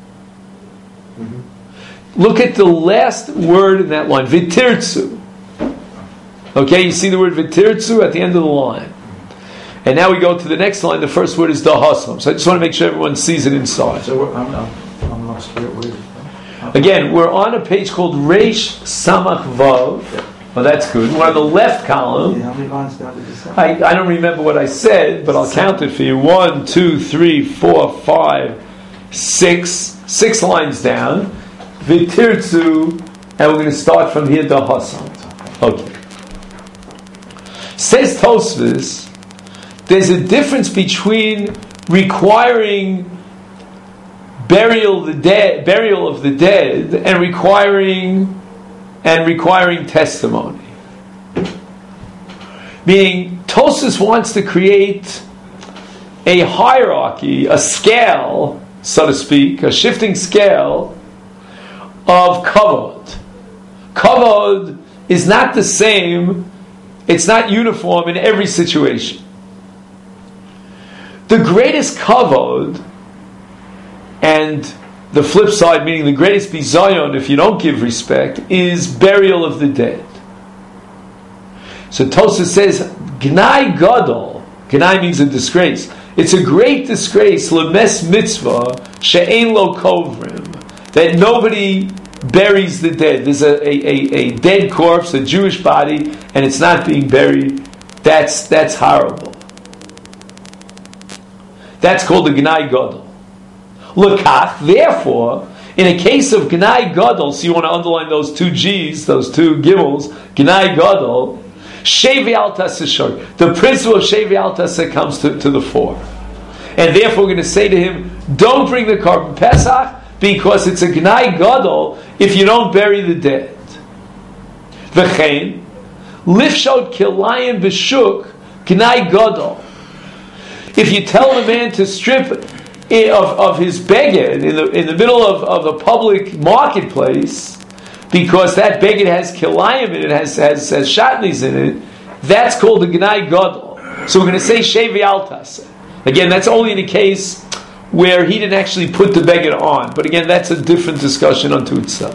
Look at the last word in that line, V'tirtzu. Okay, you see the word V'tirtzu at the end of the line. And now we go to the next line. The first word is Dahasam. So I just want to make sure everyone sees it inside. So I'm lost. Again, we're on a page called Reish Samach Vav. Well, that's good. We're on the left column. How many lines down did you say? I don't remember what I said, but I'll count it for you. 1, 2, 3, 4, 5, 6. 6 lines down. V'tirtzu. And we're going to start from here, Dahasam. Okay. Says Tosfos, there's a difference between requiring burial of the dead and requiring testimony. Meaning, Tosfos wants to create a hierarchy, a scale, so to speak, a shifting scale of kavod. Kavod is not the same, it's not uniform in every situation. The greatest kavod, and the flip side, meaning the greatest bizayon, if you don't give respect, is burial of the dead. So Tosfos says, Gnai Gadol, Gnai means a disgrace. It's a great disgrace, lemes mitzvah, she'ein lo kovrim, that nobody buries the dead. There's a dead corpse, a Jewish body, and it's not being buried. That's horrible. That's called the Gnai Gadol. Lekach, therefore, in a case of Gnai Gadol, so you want to underline those 2 G's, those 2 gimels, Gnai Gadol, Shevi Al Taseh, the principle of Shevi Al Taseh comes to the fore. And therefore we're going to say to him, don't bring the Korban Pesach, because it's a Gnai Gadol if you don't bury the dead. V'chein, Lifshot Kilayim B'shuk, Gnai Gadol. If you tell the man to strip of his beged in the middle of a public marketplace, because that beged has kilayim in it, has shatnis in it, that's called the Gnai Gadol. So we're going to say Shevi Al Taseh. Again, that's only in a case where he didn't actually put the beged on. But again, that's a different discussion unto itself.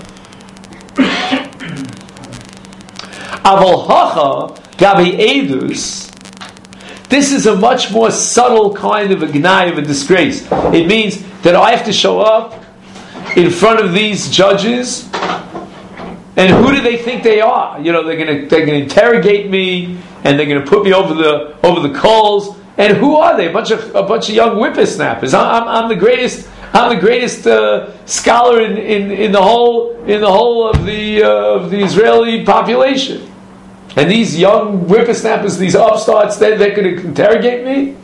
Aval hacha gabi edus. This is a much more subtle kind of a gnai, of a disgrace. It means that I have to show up in front of these judges, and who do they think they are? They're going to interrogate me, and they're going to put me over the coals. And who are they? A bunch of young whippersnappers. I'm the greatest. I'm the greatest scholar in the whole of the Israeli population. And these young whippersnappers, they're going to interrogate me?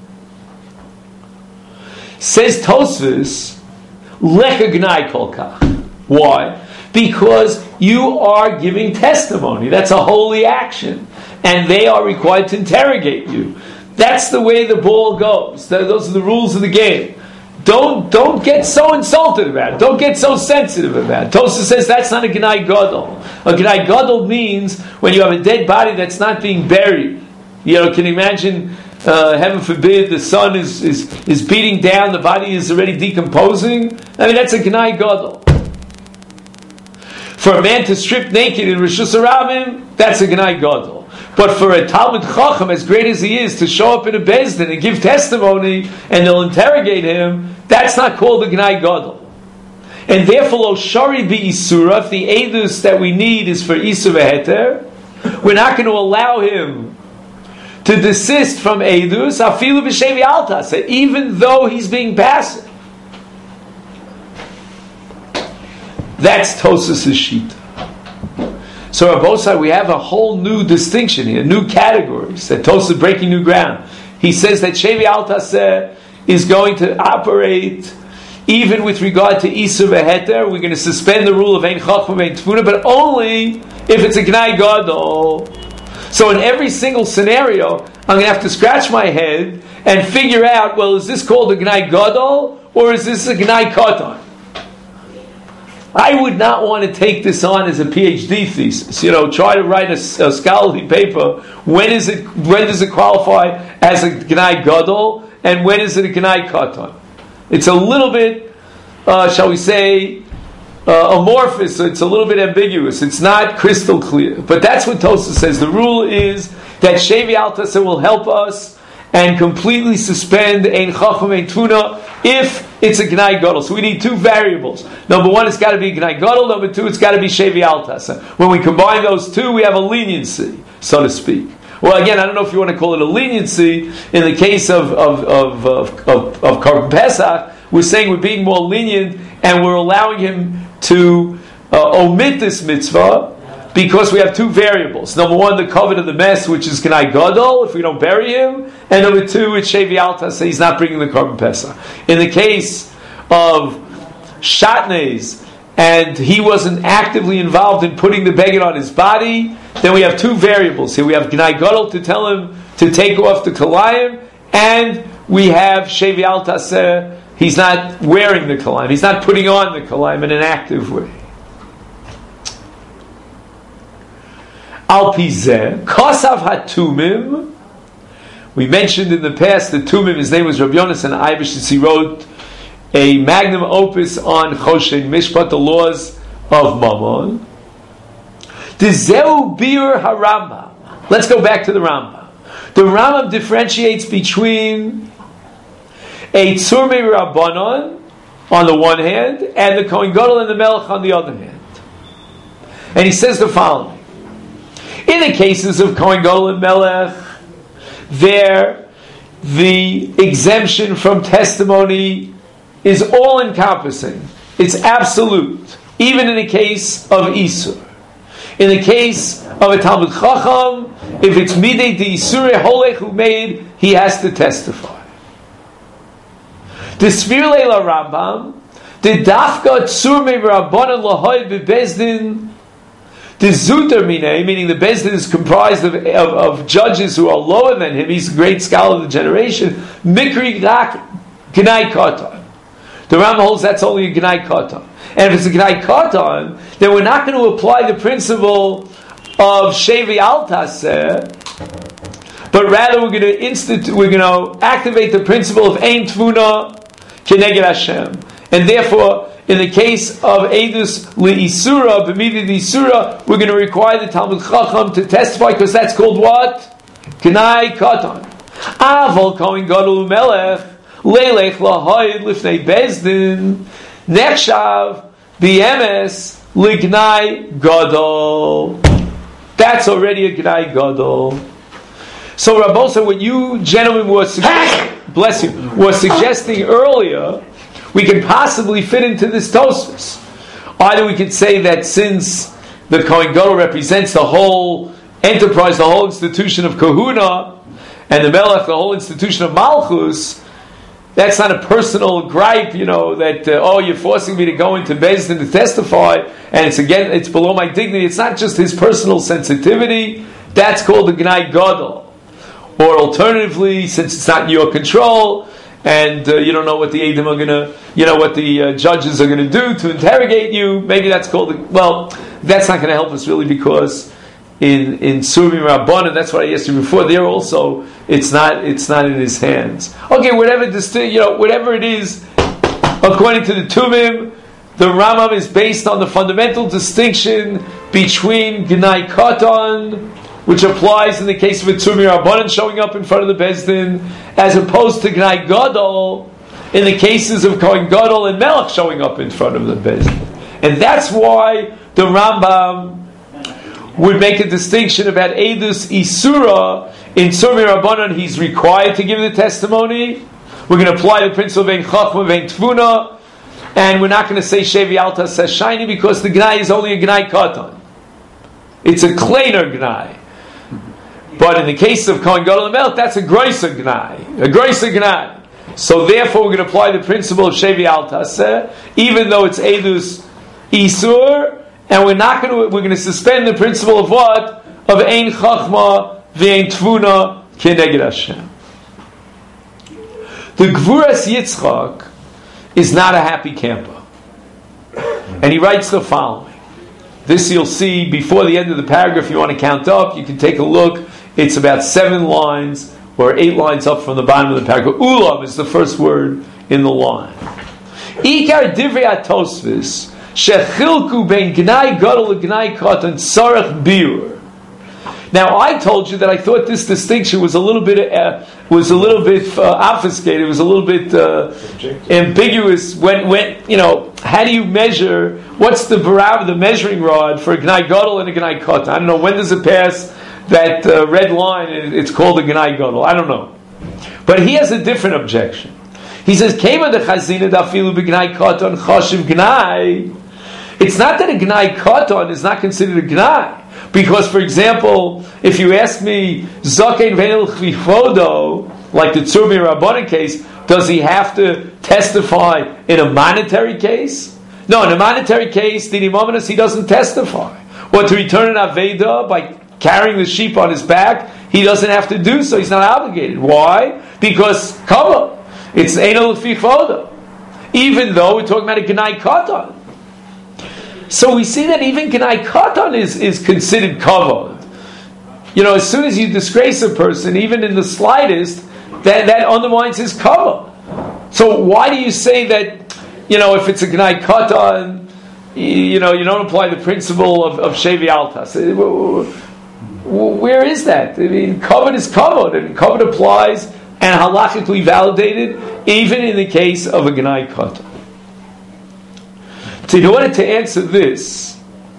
Says Tosfos, Lecha Gnai Kol Kach. Why? Because you are giving testimony. That's a holy action. and they are required to interrogate you. That's the way the ball goes. Those are the rules of the game. Don't get so insulted about it. Don't get so sensitive about it. Tosfos says that's not a Gnai Gadol. A Gnai Gadol means when you have a dead body that's not being buried. Can you imagine, heaven forbid, the sun is beating down, the body is already decomposing? That's a Gnai Gadol. For a man to strip naked in Rishus Harabim, that's a Gnai Gadol. But for a Talmid Chacham, as great as he is, to show up in a Beis Din and give testimony, and they'll interrogate him, that's not called a Gnai Gadol. And therefore, Lo Shari Bi Isura, if the Eidus that we need is for Isur V'Heter, we're not going to allow him to desist from Eidus, Afilu B'Shevi Altas, even though he's being passive. That's Tosfos' Shita. So on both sides, we have a whole new distinction here, new categories, that Tosfos is breaking new ground. He says that Shevi Altaseh is going to operate even with regard to Isur V'Heter. We're going to suspend the rule of Ein Chachma Ein Tfuna, but only if it's a Gnai Gadol. So in every single scenario, I'm going to have to scratch my head and figure out, well, is this called a Gnai Gadol or is this a Gnai Katan? I would not want to take this on as a PhD thesis. Try to write a scholarly paper. When does it qualify as a Gnai Gadol, and when is it a Gnai Katan? It's a little bit, shall we say, amorphous. So it's a little bit ambiguous. It's not crystal clear. But that's what Tosfos says. The rule is that Shevi Altaseh will help us and completely suspend Ein Chacham Ein Tfuna if it's a Gnai Gadol. So we need two variables. Number one, it's got to be Gnai Gadol. Number two, it's got to be Shevi Altaseh. When we combine those two, we have a leniency, so to speak. Well, again, I don't know if you want to call it a leniency. In the case of Korban Pesach, we're saying we're being more lenient and we're allowing him to omit this mitzvah because we have two variables. Number one, the covet of the mess, which is Gnai Gadol, if we don't bury him. And number two, it's Shevi Altaseh, he's not bringing the Korban Pesach. In the case of Shatnez, and he wasn't actively involved in putting the beged on his body, then we have two variables here. We have Gnai Gadol to tell him to take off the Kalayim, and we have Shevi Altaseh, he's not wearing the Kalayim, he's not putting on the Kalayim in an active way. Al Pizeh, Kosav HaTumim. We mentioned in the past the Tumim, his name was Rabbi Yonasan Eibish, he wrote a magnum opus on Choshen Mishpat, the laws of Mammon. Dezeu Bir HaRambam. Let's go back to the Rambam. The Rambam differentiates between a Tzur Rabbanon on the one hand and the Kohen Gadol and the Melech on the other hand. And he says the following. In the cases of Kohen Gadol and Melech, there the exemption from testimony is all-encompassing. It's absolute. Even in the case of Isur. In the case of a Talmid Chacham, if it's Midei de Isure Holech who made, he has to testify. The Sfir Leila Rambam, the Dafka Tzur Me Rabbanan Lahoy Bebezdin, the Zuter Minei, meaning the Beis Din is comprised of judges who are lower than him. He's a great scholar of the generation. Mikri Rak Gnai Katan. The Rambam holds that's only a Gnai Katan. And if it's a Gnai Katan, then we're not going to apply the principle of Shevi Altaseh, but rather we're going to activate the principle of Ein Tfuna Keneged Hashem. And therefore, in the case of Eidus Li'isura, B'midi Li'isura, we're going to require the Talmid Chacham to testify because that's called what? Gnai Katan. Aval Kohen Gadol Melech Leilech Lahoyd Lifnei Beis Din Nechshav B'emes L'Gnai Gadol. That's already a Gnai Gadol. So Rabbosa, what you gentlemen were suggesting earlier, we can possibly fit into this Tosfos. Either we could say that since the Kohen Gadol represents the whole enterprise, the whole institution of Kahuna, and the Melech, the whole institution of Malchus, that's not a personal gripe, that, you're forcing me to go into Beis Din to testify, and it's below my dignity. It's not just his personal sensitivity. that's called a Gnai Gadol. Or alternatively, since it's not in your control, and you don't know what the Eidim are going to, what the judges are going to do to interrogate you, maybe that's called, that's not going to help us really, because in Surmi Rabbanan, that's what I asked you before, there also, it's not in his hands. Okay, whatever it is, according to the Tumim, the Rambam is based on the fundamental distinction between Gnai Katan, which applies in the case of a Tzurmi Rabbanan showing up in front of the Beis Din, as opposed to Gnai Gadol in the cases of Kohen Gadol and Melech showing up in front of the Beis Din. And that's why the Rambam would make a distinction about Eidus Isura. In Tzurmi Rabbanan, he's required to give the testimony. We're going to apply the principle of Ein Chachma, Ein Tvuna, and we're not going to say Shevi Alta says Shiny, because the Gnai is only a Gnai Katan. It's a kleiner Gnai. But in the case of Kohen Gadol and Melech, that's a Groiser Gnai. So therefore we're going to apply the principle of Shevi Alta, even though it's Eidus Isur, and we're going to suspend the principle of what? Of Ein Chachma V'Ein Tvuna Keneged Hashem. The Gvuras Yitzchak is not a happy camper. And he writes the following. This you'll see before the end of the paragraph. If you want to count up, you can take a look. It's about 7 lines or 8 lines up from the bottom of the paragraph. Ulam is the first word in the line. Ikar divrei atosvis shechilku ben gnai gadol gnai katan sarach biur. Now, I told you that I thought this distinction was a little bit obfuscated. It was a little bit ambiguous. When how do you measure? What's the barometer, the measuring rod for a gnai gadol and a gnai katan? I don't know. When does it pass that red line? It's called a gnai gadol. I don't know. But he has a different objection. He says, "Kema de chazina dafilu b'gnai katan chashiv gnai." It's not that a gnai katan is not considered a gnai. Because, for example, if you ask me, Zaken Ve'el Chvifodo, like the Tzurmi Rabbanan case, does he have to testify in a monetary case? No, in a monetary case, he doesn't testify. Or to return an Aveda by carrying the sheep on his back, he doesn't have to do so, he's not obligated. Why? Because Kavod, it's Einol Chvifodo. Even though we're talking about a Gnai Katan. So we see that even Gnai Katan is considered kavod. As soon as you disgrace a person, even in the slightest, that undermines his kavod. So why do you say that, if it's a Gnai Katan, you don't apply the principle of Shevi Altas? Where is that? I mean, kavod is kavod, and kavod applies and halachically validated even in the case of a Gnai Katan. So in order to answer this,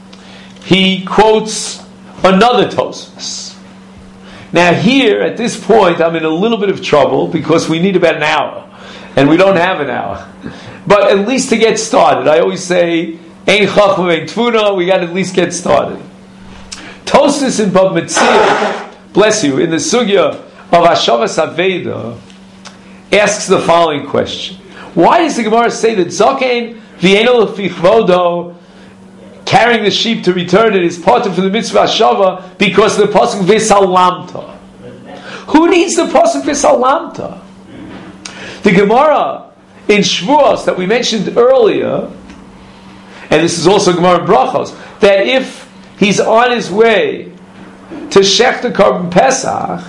he quotes another Tosfos. Now here, at this point, I'm in a little bit of trouble because we need about an hour, and we don't have an hour. But at least to get started, I always say, Ein Chachma Ein Tvuna, we got to at least get started. Tosfos in Bab Metzia, bless you, in the Sugya of Hashavas Aveda, asks the following question. Why does the Gemara say that Zaken V'Einol Chvifodo, carrying the sheep to return it, is part of the mitzvah Hashava because of the pasuk V'Salamta? Who needs the pasuk V'Salamta? The Gemara in Shvuos that we mentioned earlier, and this is also Gemara in Brachos, that if he's on his way to Shech the Korban Pesach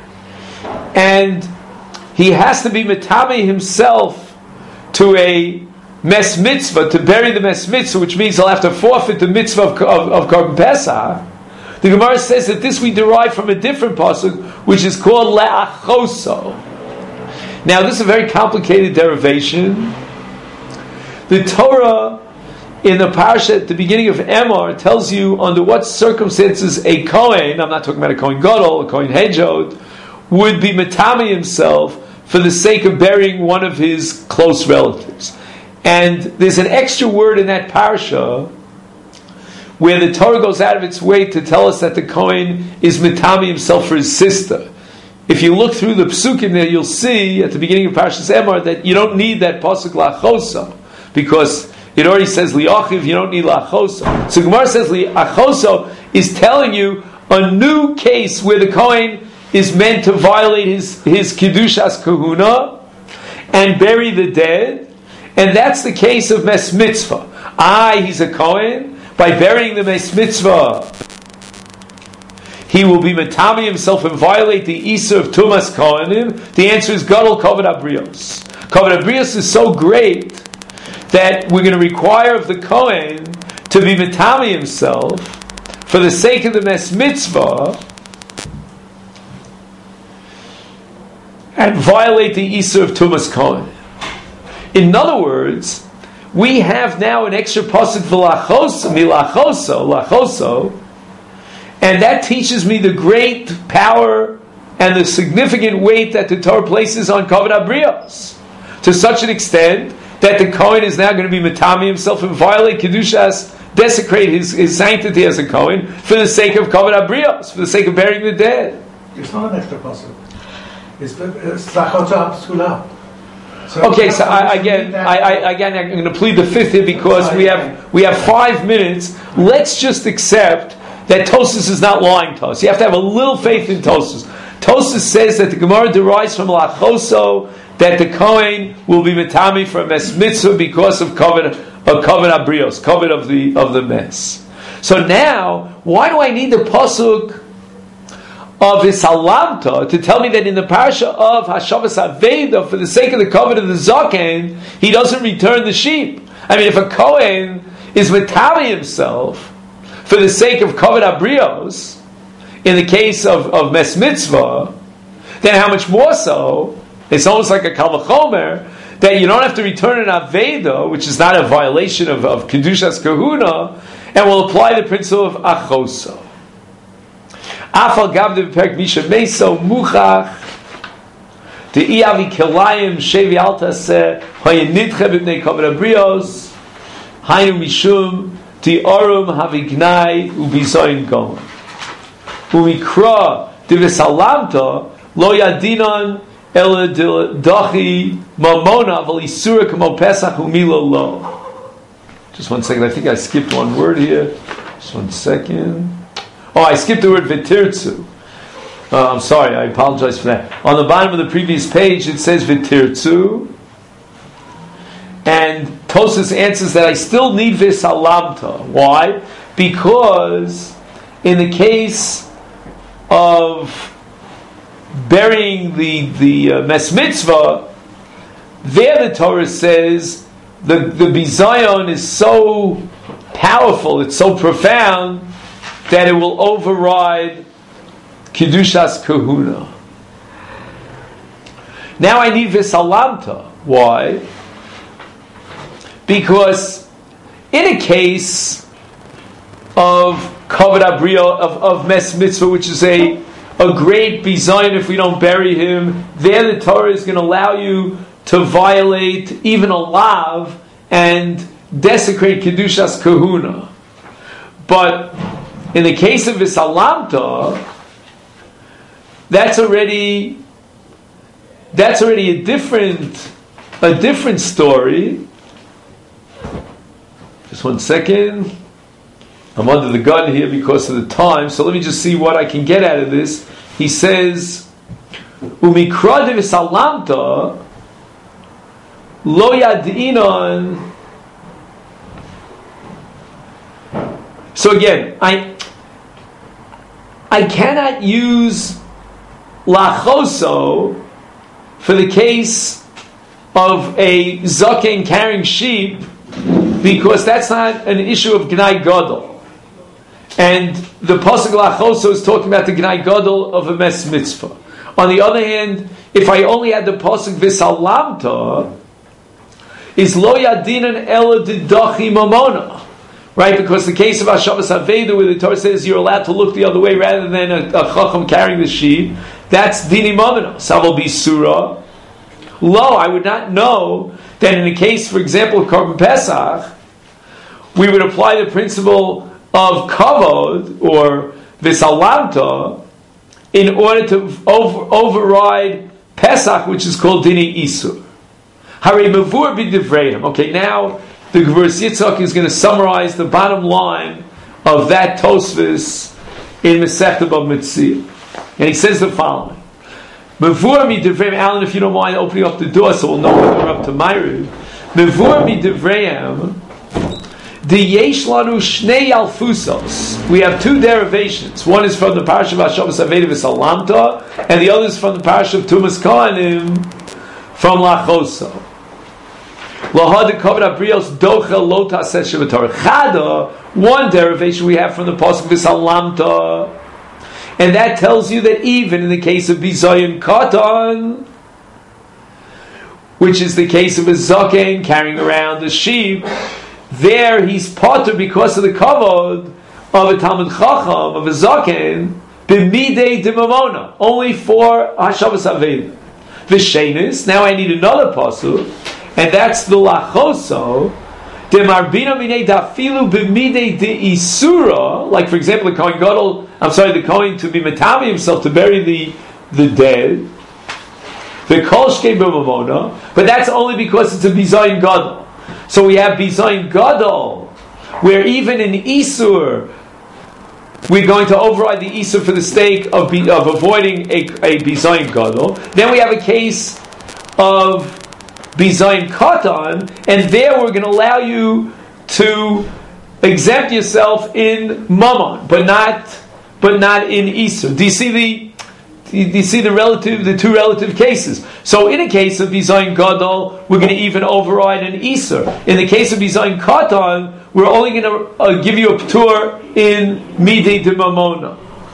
and he has to be metame himself to a mes mitzvah, to bury the mes mitzvah, which means he'll have to forfeit the mitzvah of Korban Pesach. The Gemara says that this we derive from a different pasuk, which is called le'achoso. Now, this is a very complicated derivation. The Torah in the parasha at the beginning of Emor tells you under what circumstances a Kohen, I'm not talking about a Kohen Gadol, a Kohen Hedjot, would be metame himself for the sake of burying one of his close relatives. And there's an extra word in that parsha where the Torah goes out of its way to tell us that the Kohen is metame himself for his sister. If you look through the psukim there, you'll see at the beginning of Parashas Emor that you don't need that pasuk lachosa because it already says liachiv. You don't need lachosa. So Gemara says liachosa is telling you a new case where the Kohen is meant to violate his Kedushas Kahuna and bury the dead, and that's the case of Mes Mitzvah. He's a Kohen. By burying the Mes Mitzvah, he will be Matami himself and violate the Isa of Tumas Kohenim. The answer is Gadol Kavod Abrios. Kavod Abrios is so great that we're going to require of the Kohen to be Matami himself for the sake of the Mes Mitzvah and violate the Isa of Tumas Kohen. In other words, we have now an extra pasuk lachoso, and that teaches me the great power and the significant weight that the Torah places on Kavod Abrios, to such an extent that the Kohen is now going to be Matami himself and violate Kedushas, desecrate his sanctity as a Kohen for the sake of Kavod Abrios, for the sake of burying the dead. It's not an extra pasuk. It's Zachot Sula. Okay, so I'm going to plead the fifth here because we have 5 minutes. Let's just accept that Tosfos is not lying to us. You have to have a little faith in Tosfos. Tosfos says that the Gemara derives from Lachoso that the Kohen will be Matami for a Mes Mitzvah because of Kavod Abrios, Kavod of the Mes. So now, why do I need the pasuk of Isalamta to tell me that in the parasha of Hashavas Aveda, for the sake of the Kavod of the Zaken, he doesn't return the sheep? I mean, if a Kohen is Matami himself for the sake of Kavod Abrios, in the case of Mes Mitzvah, then how much more so? It's almost like a Kal V'chomer that you don't have to return an Aveda, which is not a violation of Kedushas Kahuna, and will apply the principle of Achoso. Afal Gavde B'Perek Misha Meso Muchach the Iavi Kelayim Shevi Altase Hayin Nidche B'Bnei Kavod Abrios Hainu Mishum the Arum Havignai Ubizoin Gomer Umikra Divisalamta Lo Yadinon El Dachi Mamona V'Lisura K'Mo Pesach Umilo Lo. Just 1 second, I think I skipped one word here. Just 1 second. Oh, I skipped the word Vitirtzu. I'm sorry, I apologize for that. On the bottom of the previous page it says Vitirtzu, and Tosfos answers that I still need Visalamta. Why? Because in the case of burying the Mes Mitzvah, there the Torah says the Bizayon is so powerful, it's so profound, that it will override Kedushas Kahuna. Now I need Visalamta. Why? Because in a case of Kavod Abrios, of Mes Mitzvah, which is a great bizayon if we don't bury him, there the Torah is going to allow you to violate even a lav and desecrate Kedushas Kahuna. But in the case of Visalamta, that's already a different story. Just 1 second. I'm under the gun here because of the time, so let me just see what I can get out of this. He says, Umikra de Visalamta lo yadinon. So again, I cannot use lachoso for the case of a zaken carrying sheep, because that's not an issue of Gnai Gadol. And the pasuk lachoso is talking about the Gnai Gadol of a Mes Mitzvah. On the other hand, if I only had the pasuk Visalamta, is lo yadinan ela didachi mamona. Right, because the case of Hashavas Aveda, where the Torah says you're allowed to look the other way rather than a chacham carrying the sheep, that's dini mamona. Saval be surah. Lo, I would not know that in the case, for example, of Korban Pesach, we would apply the principle of kavod or visalamta in order to override Pesach, which is called dini isur. Hare mavur b'divrayim. Okay, now the Gvurus Yitzchak is going to summarize the bottom line of that Tosfos in Masechta Bava Metzia, and he says the following: Mevur midivreim, Alan, if you don't mind opening up the door, so we'll know when we're up to Ma'ariv. Mevur midivreim, the yesh lanu shnei alfusos. We have two derivations. One is from the parasha of Hashavas Aveda v'Salamta, and the other is from the parasha of Tumas Kohanim from Lachoso. One derivation we have from the pasuk v'Salamta, and that tells you that even in the case of bizayon katan, which is the case of a zaken carrying around a sheep, there he's potter because of the kavod of a Talmud Chacham, of a zaken, b'midei dimamona, only for Hashavas Aveda. V'shenis, now I need another pasuk, and that's the lachoso, demarbina minei dafilu b'midei de isura, like for example the Kohen Gadol, the Kohen to be metami himself to bury the dead, the kol shkei b'mamona, but that's only because it's a bizayin gadol. So we have bizayin gadol, where even in isur, we're going to override the isur for the sake of avoiding a bizayin gadol. Then we have a case of bizayin katan, and there we're going to allow you to exempt yourself in mammon, but not in isur. Do you see the two relative cases? So in a case of bizayin gadol, we're going to even override an isur. In the case of bizayin katan, we're only going to give you a ptur in midei de mamona.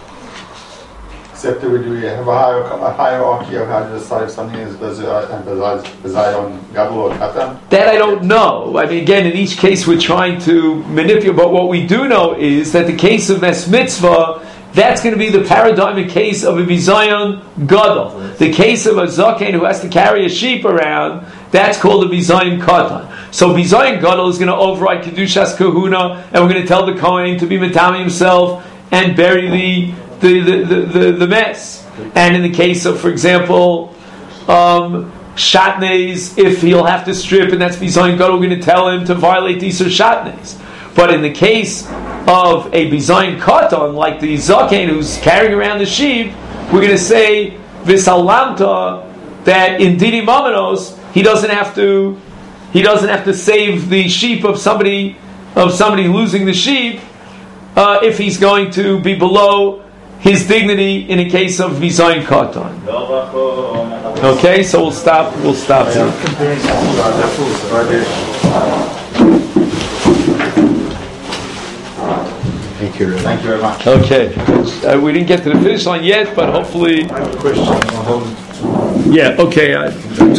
Except that we have a hierarchy of how to decide if something is bizayon gadol or katan. That I don't know. I mean, again, in each case we're trying to manipulate, but what we do know is that the case of Nes Mitzvah, that's going to be the paradigmic case of a bizayon gadol. The case of a zaken who has to carry a sheep around, that's called a bizayon katan. So bizayon gadol is going to override kedushas kahuna, and we're going to tell the kohen to be metami himself and bury the mess. And in the case of, for example, shatnez, if he'll have to strip, and that's bizayon gadol, we're going to tell him to violate these shatnez. But in the case of a bizayin katan, like the zaken who's carrying around the sheep, we're going to say v'salamta, that in didi mamanos he doesn't have to save the sheep of somebody losing the sheep if he's going to be below his dignity in a case of bizayin katan. Okay, so we'll stop here. Thank you very much. Okay, we didn't get to the finish line yet, but hopefully. I have a question. Yeah. Okay.